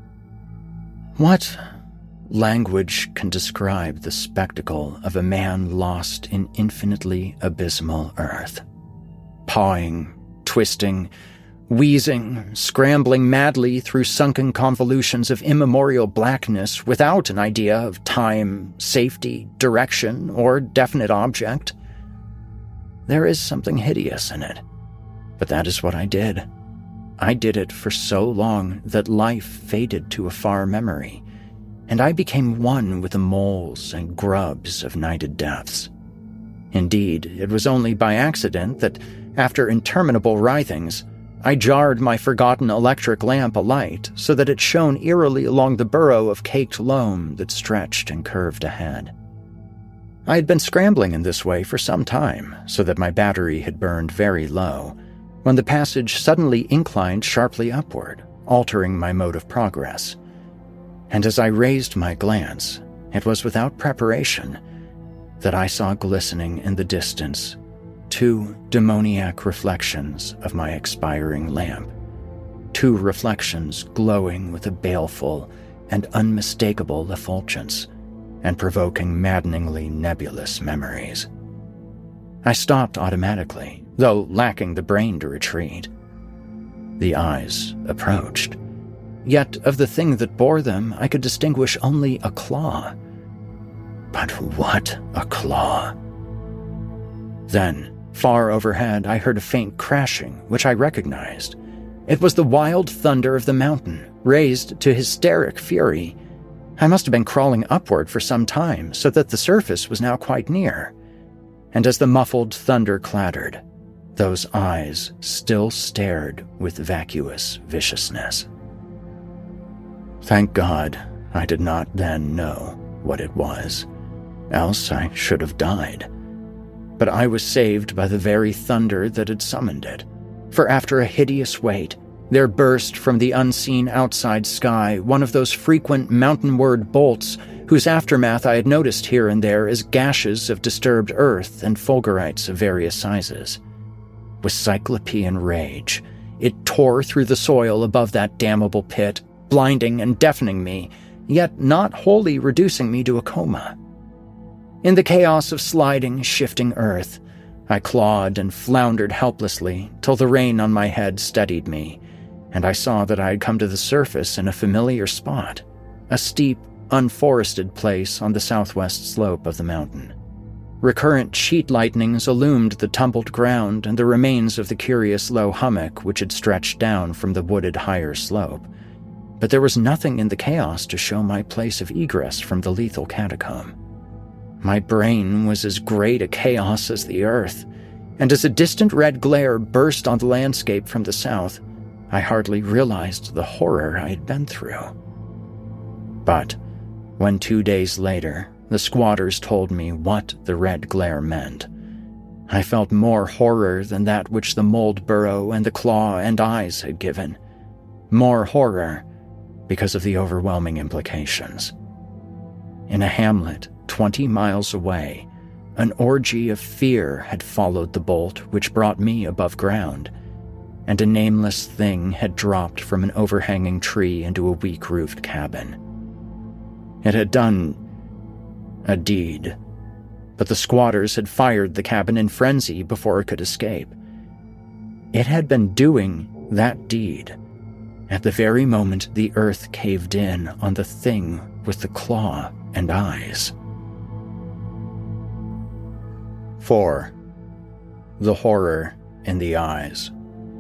What language can describe the spectacle of a man lost in infinitely abysmal earth? Pawing, twisting, wheezing, scrambling madly through sunken convolutions of immemorial blackness without an idea of time, safety, direction, or definite object. There is something hideous in it, but that is what I did. I did it for so long that life faded to a far memory, and I became one with the moles and grubs of nighted depths. Indeed, it was only by accident that, after interminable writhings, I jarred my forgotten electric lamp alight so that it shone eerily along the burrow of caked loam that stretched and curved ahead. I had been scrambling in this way for some time, so that my battery had burned very low, when the passage suddenly inclined sharply upward, altering my mode of progress. And as I raised my glance, it was without preparation that I saw glistening in the distance two demoniac reflections of my expiring lamp, two reflections glowing with a baleful and unmistakable effulgence, and provoking maddeningly nebulous memories. I stopped automatically, though lacking the brain to retreat. The eyes approached, yet of the thing that bore them I could distinguish only a claw. But what a claw! Then, far overhead, I heard a faint crashing, which I recognized. It was the wild thunder of the mountain, raised to hysteric fury. I must have been crawling upward for some time, so that the surface was now quite near. And as the muffled thunder clattered, those eyes still stared with vacuous viciousness. Thank God I did not then know what it was, else I should have died. But I was saved by the very thunder that had summoned it, for after a hideous wait, there burst from the unseen outside sky one of those frequent mountainward bolts whose aftermath I had noticed here and there as gashes of disturbed earth and fulgurites of various sizes. With cyclopean rage, it tore through the soil above that damnable pit, blinding and deafening me, yet not wholly reducing me to a coma. In the chaos of sliding, shifting earth, I clawed and floundered helplessly till the rain on my head steadied me, and I saw that I had come to the surface in a familiar spot, a steep, unforested place on the southwest slope of the mountain. Recurrent sheet lightnings illumined the tumbled ground and the remains of the curious low hummock which had stretched down from the wooded higher slope. But there was nothing in the chaos to show my place of egress from the lethal catacomb. My brain was as great a chaos as the earth, and as a distant red glare burst on the landscape from the south, I hardly realized the horror I had been through. But when two days later, the squatters told me what the red glare meant, I felt more horror than that which the mold burrow and the claw and eyes had given. More horror because of the overwhelming implications. In a hamlet twenty miles away, an orgy of fear had followed the bolt which brought me above ground, and a nameless thing had dropped from an overhanging tree into a weak-roofed cabin. It had done a deed, but the squatters had fired the cabin in frenzy before it could escape. It had been doing that deed at the very moment the earth caved in on the thing with the claw and eyes. four. The horror in the eyes.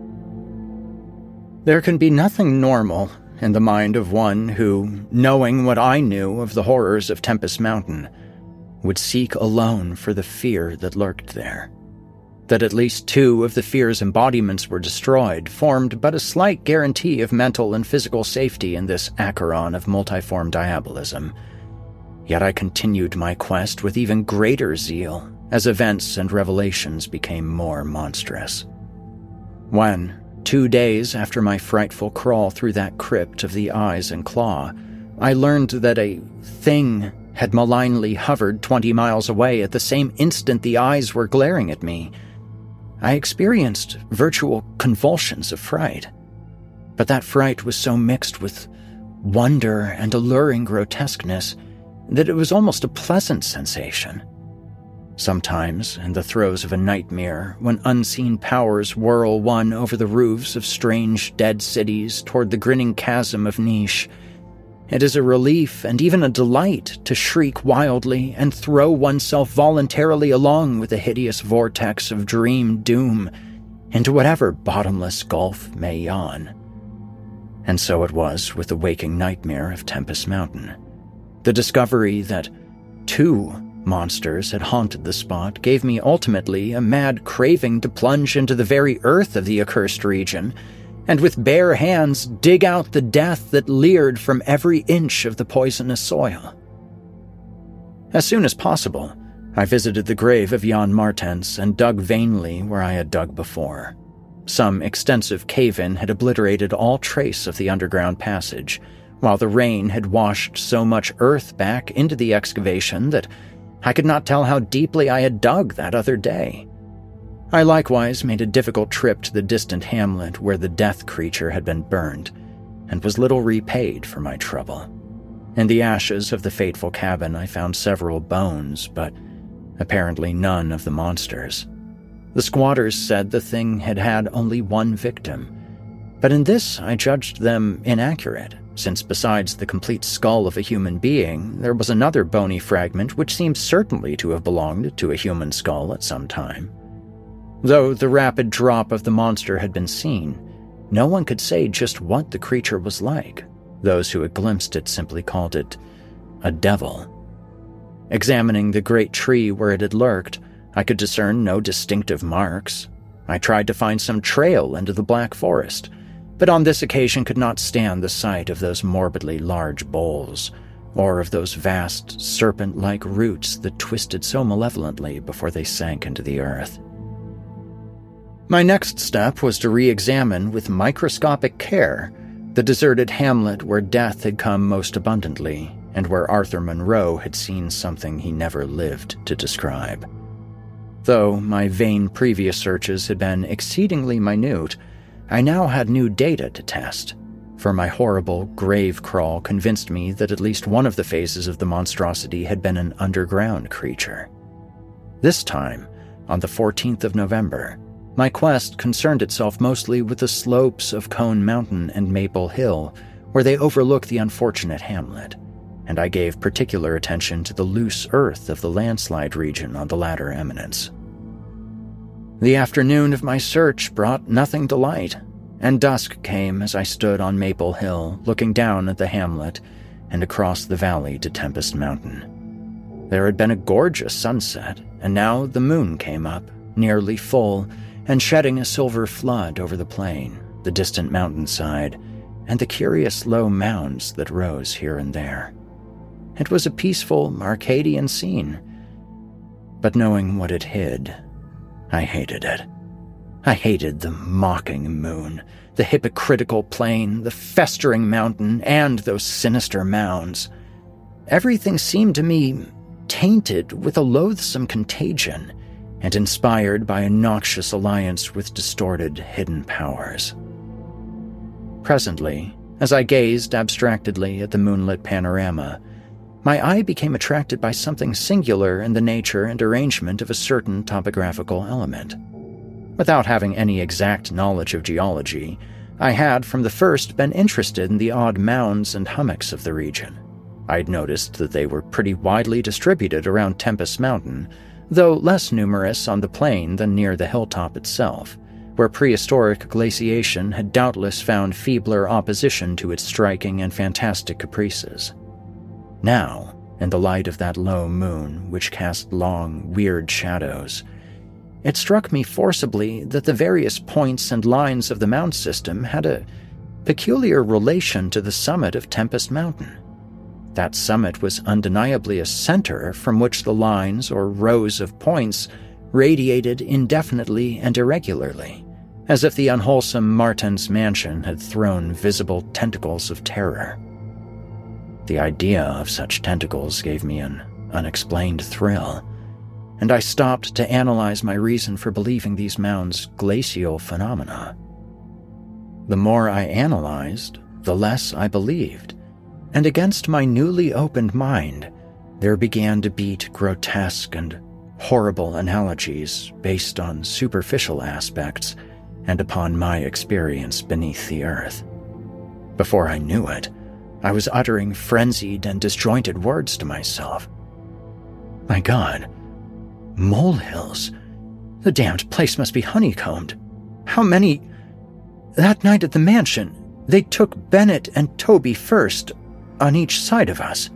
There can be nothing normal in the mind of one who, knowing what I knew of the horrors of Tempest Mountain, would seek alone for the fear that lurked there. That at least two of the fear's embodiments were destroyed formed but a slight guarantee of mental and physical safety in this Acheron of multiform diabolism. Yet I continued my quest with even greater zeal as events and revelations became more monstrous. When, two days after my frightful crawl through that crypt of the eyes and claw, I learned that a thing had malignly hovered twenty miles away at the same instant the eyes were glaring at me, I experienced virtual convulsions of fright. But that fright was so mixed with wonder and alluring grotesqueness that it was almost a pleasant sensation. Sometimes, in the throes of a nightmare, when unseen powers whirl one over the roofs of strange, dead cities toward the grinning chasm of Niche, it is a relief and even a delight to shriek wildly and throw oneself voluntarily along with the hideous vortex of dream doom into whatever bottomless gulf may yawn. And so it was with the waking nightmare of Tempest Mountain. The discovery that two monsters had haunted the spot gave me ultimately a mad craving to plunge into the very earth of the accursed region, and with bare hands dig out the death that leered from every inch of the poisonous soil. As soon as possible, I visited the grave of Jan Martens and dug vainly where I had dug before. Some extensive cave-in had obliterated all trace of the underground passage, while the rain had washed so much earth back into the excavation that I could not tell how deeply I had dug that other day. I likewise made a difficult trip to the distant hamlet where the death creature had been burned, and was little repaid for my trouble. In the ashes of the fateful cabin I found several bones, but apparently none of the monsters. The squatters said the thing had had only one victim, but in this I judged them inaccurate, since besides the complete skull of a human being, there was another bony fragment which seemed certainly to have belonged to a human skull at some time. Though the rapid drop of the monster had been seen, no one could say just what the creature was like. Those who had glimpsed it simply called it a devil. Examining the great tree where it had lurked, I could discern no distinctive marks. I tried to find some trail into the black forest, but on this occasion could not stand the sight of those morbidly large boles, or of those vast, serpent-like roots that twisted so malevolently before they sank into the earth. My next step was to re-examine with microscopic care the deserted hamlet where death had come most abundantly, and where Arthur Monroe had seen something he never lived to describe. Though my vain previous searches had been exceedingly minute, I now had new data to test, for my horrible grave crawl convinced me that at least one of the phases of the monstrosity had been an underground creature. This time, on the fourteenth of November, my quest concerned itself mostly with the slopes of Cone Mountain and Maple Hill, where they overlook the unfortunate hamlet, and I gave particular attention to the loose earth of the landslide region on the latter eminence. The afternoon of my search brought nothing to light, and dusk came as I stood on Maple Hill looking down at the hamlet and across the valley to Tempest Mountain. There had been a gorgeous sunset, and now the moon came up, nearly full, and shedding a silver flood over the plain, the distant mountainside, and the curious low mounds that rose here and there. It was a peaceful Arcadian scene, but knowing what it hid, I hated it. I hated the mocking moon, the hypocritical plain, the festering mountain, and those sinister mounds. Everything seemed to me tainted with a loathsome contagion and inspired by a noxious alliance with distorted hidden powers. Presently, as I gazed abstractedly at the moonlit panorama, my eye became attracted by something singular in the nature and arrangement of a certain topographical element. Without having any exact knowledge of geology, I had from the first been interested in the odd mounds and hummocks of the region. I'd noticed that they were pretty widely distributed around Tempest Mountain, though less numerous on the plain than near the hilltop itself, where prehistoric glaciation had doubtless found feebler opposition to its striking and fantastic caprices. Now, in the light of that low moon which cast long, weird shadows, it struck me forcibly that the various points and lines of the mound system had a peculiar relation to the summit of Tempest Mountain. That summit was undeniably a center from which the lines or rows of points radiated indefinitely and irregularly, as if the unwholesome Martens mansion had thrown visible tentacles of terror. The idea of such tentacles gave me an unexplained thrill, and I stopped to analyze my reason for believing these mounds glacial phenomena. The more I analyzed, the less I believed, and against my newly opened mind, there began to beat grotesque and horrible analogies based on superficial aspects and upon my experience beneath the earth. Before I knew it, I was uttering frenzied and disjointed words to myself. My God, molehills! The damned place must be honeycombed. How many... That night at the mansion, they took Bennett and Toby first, on each side of us.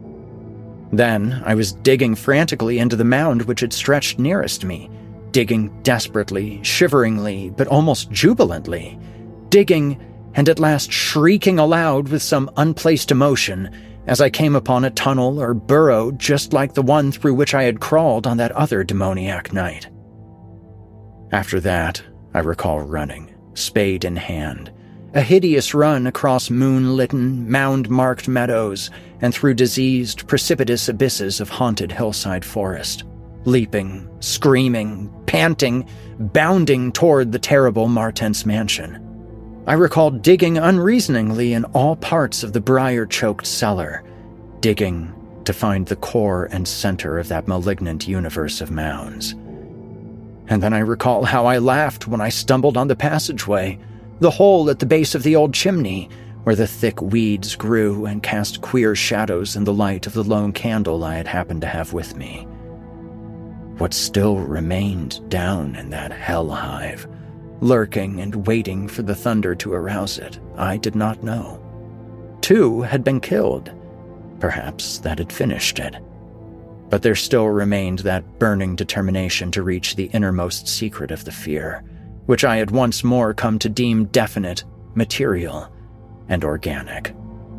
Then I was digging frantically into the mound which had stretched nearest me, digging desperately, shiveringly, but almost jubilantly, digging and at last shrieking aloud with some unplaced emotion as I came upon a tunnel or burrow just like the one through which I had crawled on that other demoniac night. After that, I recall running, spade in hand, a hideous run across moon-litten, mound-marked meadows and through diseased, precipitous abysses of haunted hillside forest, leaping, screaming, panting, bounding toward the terrible Martens mansion. I recall digging unreasoningly in all parts of the briar-choked cellar, digging to find the core and center of that malignant universe of mounds. And then I recall how I laughed when I stumbled on the passageway, the hole at the base of the old chimney, where the thick weeds grew and cast queer shadows in the light of the lone candle I had happened to have with me. What still remained down in that hell hive, lurking and waiting for the thunder to arouse it, I did not know. Two had been killed. Perhaps that had finished it. But there still remained that burning determination to reach the innermost secret of the fear, which I had once more come to deem definite, material, and organic.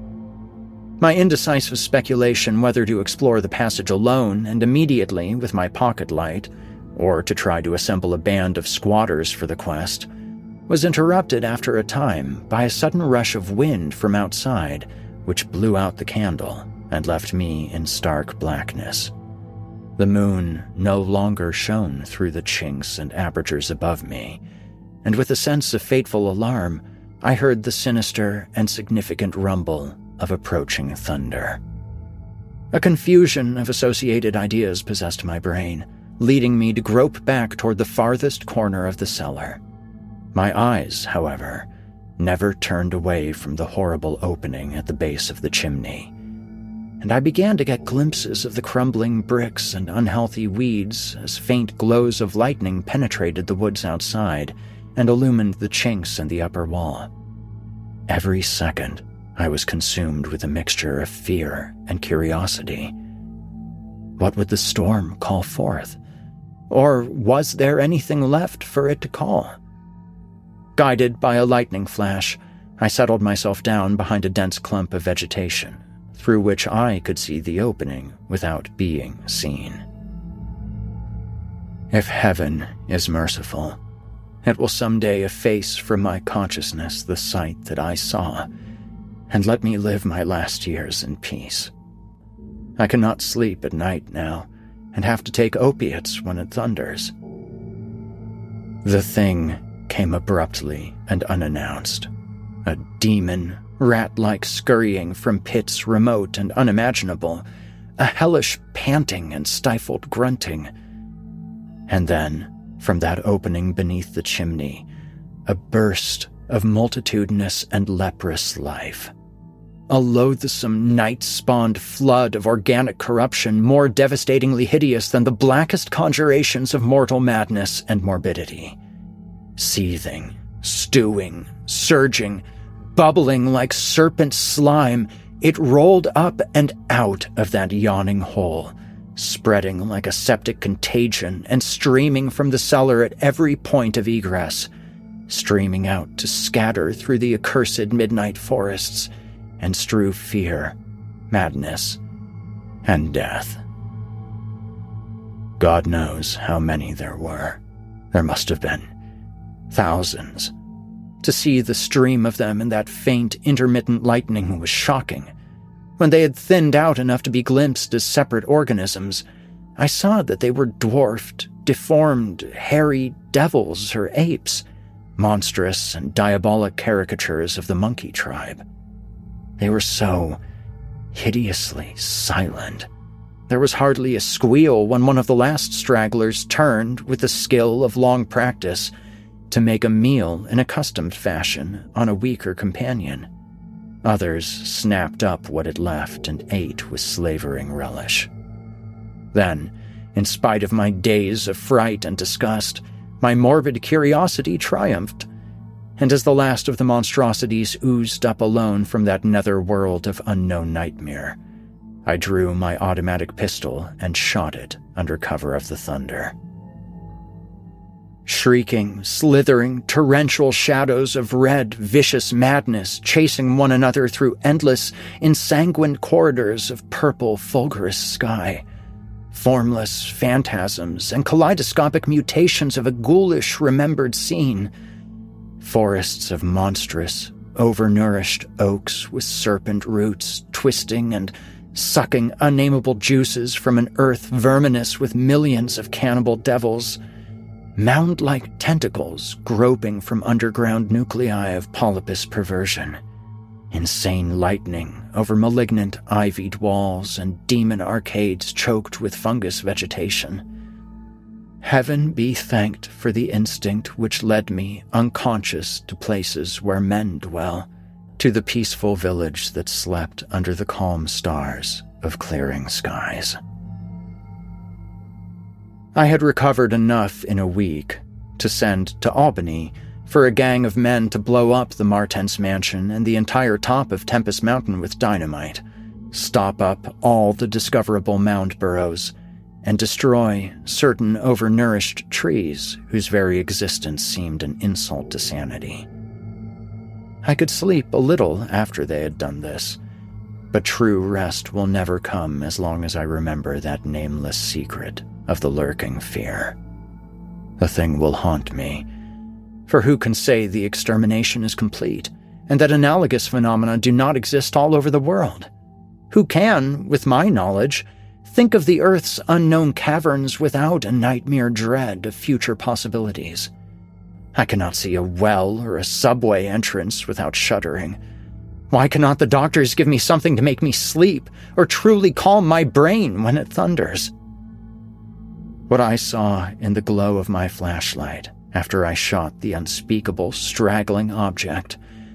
My indecisive speculation whether to explore the passage alone and immediately with my pocket light, or to try to assemble a band of squatters for the quest, was interrupted after a time by a sudden rush of wind from outside, which blew out the candle and left me in stark blackness. The moon no longer shone through the chinks and apertures above me, and with a sense of fateful alarm, I heard the sinister and significant rumble of approaching thunder. A confusion of associated ideas possessed my brain, leading me to grope back toward the farthest corner of the cellar. My eyes, however, never turned away from the horrible opening at the base of the chimney, and I began to get glimpses of the crumbling bricks and unhealthy weeds as faint glows of lightning penetrated the woods outside and illumined the chinks in the upper wall. Every second, I was consumed with a mixture of fear and curiosity. What would the storm call forth? Or was there anything left for it to call? Guided by a lightning flash, I settled myself down behind a dense clump of vegetation, through which I could see the opening without being seen. If heaven is merciful, it will someday efface from my consciousness the sight that I saw, and let me live my last years in peace. I cannot sleep at night now, and have to take opiates when it thunders. The thing came abruptly and unannounced, a demon, rat-like scurrying from pits remote and unimaginable, a hellish panting and stifled grunting. And then, from that opening beneath the chimney, a burst of multitudinous and leprous life. A loathsome night-spawned flood of organic corruption more devastatingly hideous than the blackest conjurations of mortal madness and morbidity. Seething, stewing, surging, bubbling like serpent slime, it rolled up and out of that yawning hole, spreading like a septic contagion and streaming from the cellar at every point of egress, streaming out to scatter through the accursed midnight forests and strew fear, madness, and death. God knows how many there were. There must have been thousands. To see the stream of them in that faint, intermittent lightning was shocking. When they had thinned out enough to be glimpsed as separate organisms, I saw that they were dwarfed, deformed, hairy devils or apes, monstrous and diabolic caricatures of the monkey tribe. They were so hideously silent. There was hardly a squeal when one of the last stragglers turned, with the skill of long practice, to make a meal in accustomed fashion on a weaker companion. Others snapped up what it left and ate with slavering relish. Then, in spite of my days of fright and disgust, my morbid curiosity triumphed, and as the last of the monstrosities oozed up alone from that nether world of unknown nightmare, I drew my automatic pistol and shot it under cover of the thunder. Shrieking, slithering, torrential shadows of red, vicious madness chasing one another through endless, ensanguined corridors of purple, fulgurous sky. Formless phantasms and kaleidoscopic mutations of a ghoulish, remembered scene. Forests of monstrous, overnourished oaks with serpent roots twisting and sucking unnameable juices from an earth verminous with millions of cannibal devils. Mound-like tentacles groping from underground nuclei of polypus perversion. Insane lightning over malignant ivied walls and demon arcades choked with fungus vegetation. Heaven be thanked for the instinct which led me unconscious to places where men dwell, to the peaceful village that slept under the calm stars of clearing skies. I had recovered enough in a week to send to Albany for a gang of men to blow up the Martens mansion and the entire top of Tempest Mountain with dynamite, stop up all the discoverable mound burrows, and destroy certain overnourished trees whose very existence seemed an insult to sanity. I could sleep a little after they had done this, but true rest will never come as long as I remember that nameless secret of the lurking fear. The thing will haunt me, for who can say the extermination is complete, and that analogous phenomena do not exist all over the world? Who can, with my knowledge, think of the Earth's unknown caverns without a nightmare dread of future possibilities? I cannot see a well or a subway entrance without shuddering. Why cannot the doctors give me something to make me sleep, or truly calm my brain when it thunders? What I saw in the glow of my flashlight after I shot the unspeakable, straggling object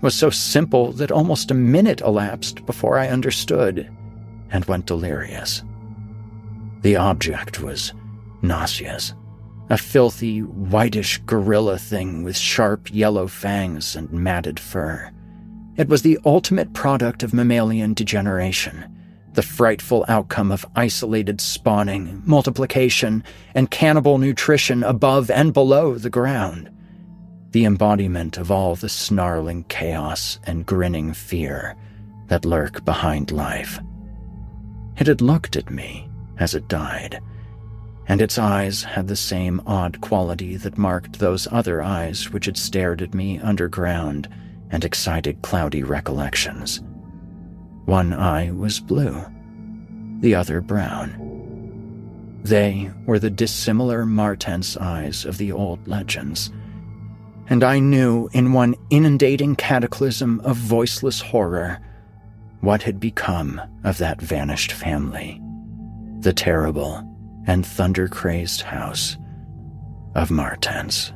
was so simple that almost a minute elapsed before I understood and went delirious. The object was nauseous, a filthy, whitish gorilla thing with sharp yellow fangs and matted fur. It was the ultimate product of mammalian degeneration, the frightful outcome of isolated spawning, multiplication, and cannibal nutrition above and below the ground. The embodiment of all the snarling chaos and grinning fear that lurk behind life. It had looked at me as it died, and its eyes had the same odd quality that marked those other eyes which had stared at me underground and excited cloudy recollections. One eye was blue, the other brown. They were the dissimilar Martense eyes of the old legends, and I knew in one inundating cataclysm of voiceless horror what had become of that vanished family, the terrible and thunder-crazed house of Martense.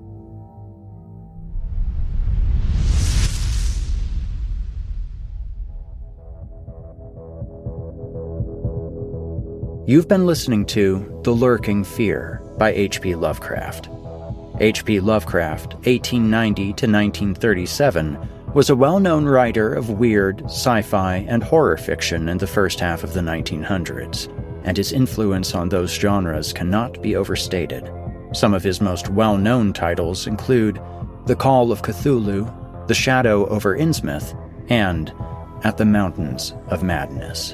You've been listening to The Lurking Fear by H P Lovecraft. H P Lovecraft, eighteen ninety to nineteen thirty-seven, was a well-known writer of weird, sci-fi, and horror fiction in the first half of the nineteen hundreds, and his influence on those genres cannot be overstated. Some of his most well-known titles include The Call of Cthulhu, The Shadow over Innsmouth, and At the Mountains of Madness.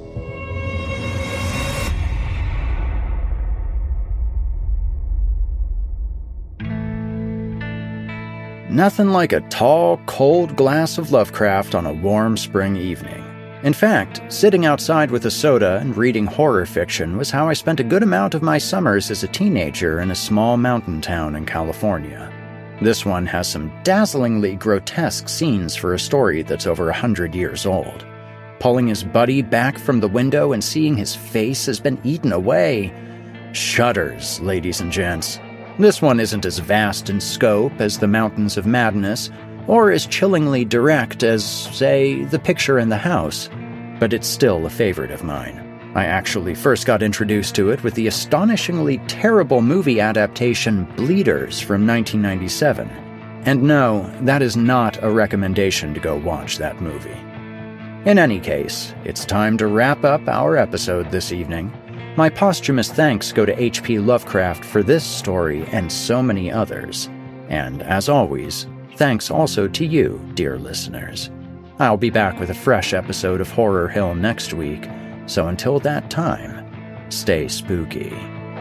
Nothing like a tall, cold glass of Lovecraft on a warm spring evening. In fact, sitting outside with a soda and reading horror fiction was how I spent a good amount of my summers as a teenager in a small mountain town in California. This one has some dazzlingly grotesque scenes for a story that's over a hundred years old. Pulling his buddy back from the window and seeing his face has been eaten away. Shudders, ladies and gents. This one isn't as vast in scope as The Mountains of Madness, or as chillingly direct as, say, The Picture in the House, but it's still a favorite of mine. I actually first got introduced to it with the astonishingly terrible movie adaptation Bleeders from nineteen ninety-seven. And no, that is not a recommendation to go watch that movie. In any case, it's time to wrap up our episode this evening. My posthumous thanks go to H P Lovecraft for this story and so many others. And, as always, thanks also to you, dear listeners. I'll be back with a fresh episode of Horror Hill next week, so until that time, stay spooky.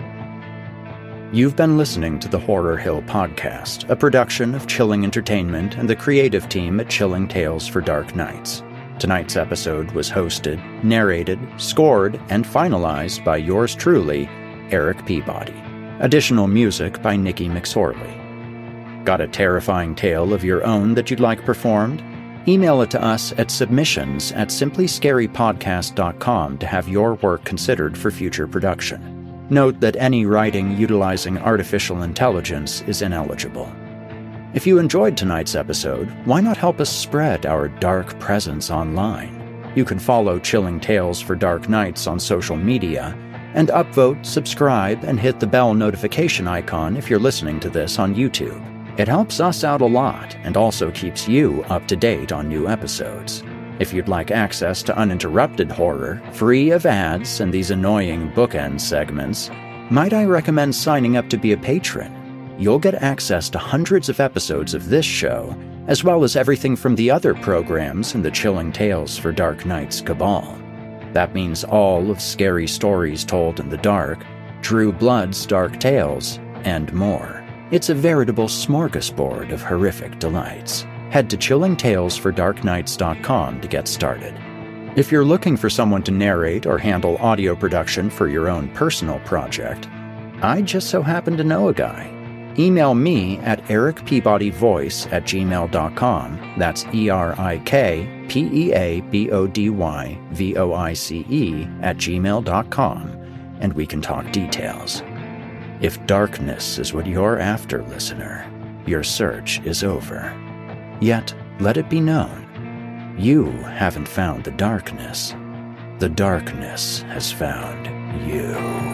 You've been listening to the Horror Hill Podcast, a production of Chilling Entertainment and the creative team at Chilling Tales for Dark Nights. Tonight's episode was hosted, narrated, scored, and finalized by yours truly, Eric Peabody. Additional music by Nikki McSorley. Got a terrifying tale of your own that you'd like performed? Email it to us at submissions at simply scary podcast dot com to have your work considered for future production. Note that any writing utilizing artificial intelligence is ineligible. If you enjoyed tonight's episode, why not help us spread our dark presence online? You can follow Chilling Tales for Dark Nights on social media, and upvote, subscribe, and hit the bell notification icon if you're listening to this on YouTube. It helps us out a lot and also keeps you up to date on new episodes. If you'd like access to uninterrupted horror, free of ads and these annoying bookend segments, might I recommend signing up to be a patron? You'll get access to hundreds of episodes of this show, as well as everything from the other programs in the Chilling Tales for Dark Nights cabal. That means all of Scary Stories Told in the Dark, Drew Blood's Dark Tales, and more. It's a veritable smorgasbord of horrific delights. Head to chilling tales for dark nights dot com to get started. If you're looking for someone to narrate or handle audio production for your own personal project, I just so happen to know a guy. Email me at ericpeabodyvoice at gmail dot com. That's E R I K P E A B O D Y V O I C E at gmail dot com, and we can talk details. If darkness is what you're after, listener, your search is over. Yet, let it be known, you haven't found the darkness. The darkness has found you.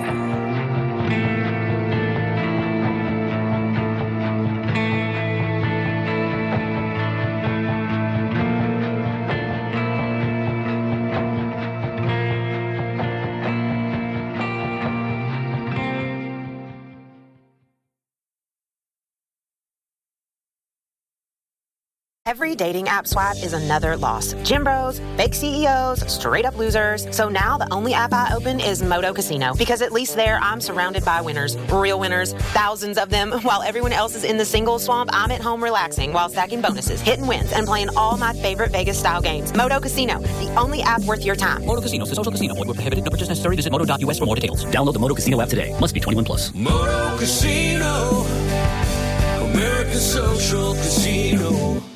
Every dating app swipe is another loss. Gym bros, fake C E Os, straight up losers. So now the only app I open is Moto Casino, because at least there I'm surrounded by winners, real winners, thousands of them. While everyone else is in the singles swamp, I'm at home relaxing while stacking bonuses, hitting wins, and playing all my favorite Vegas style games. Moto Casino, the only app worth your time. Moto Casino is a social casino. Void where prohibited. No purchase necessary. Visit moto dot U S for more details. Download the Moto Casino app today. Must be twenty-one plus. Moto Casino, American Social Casino.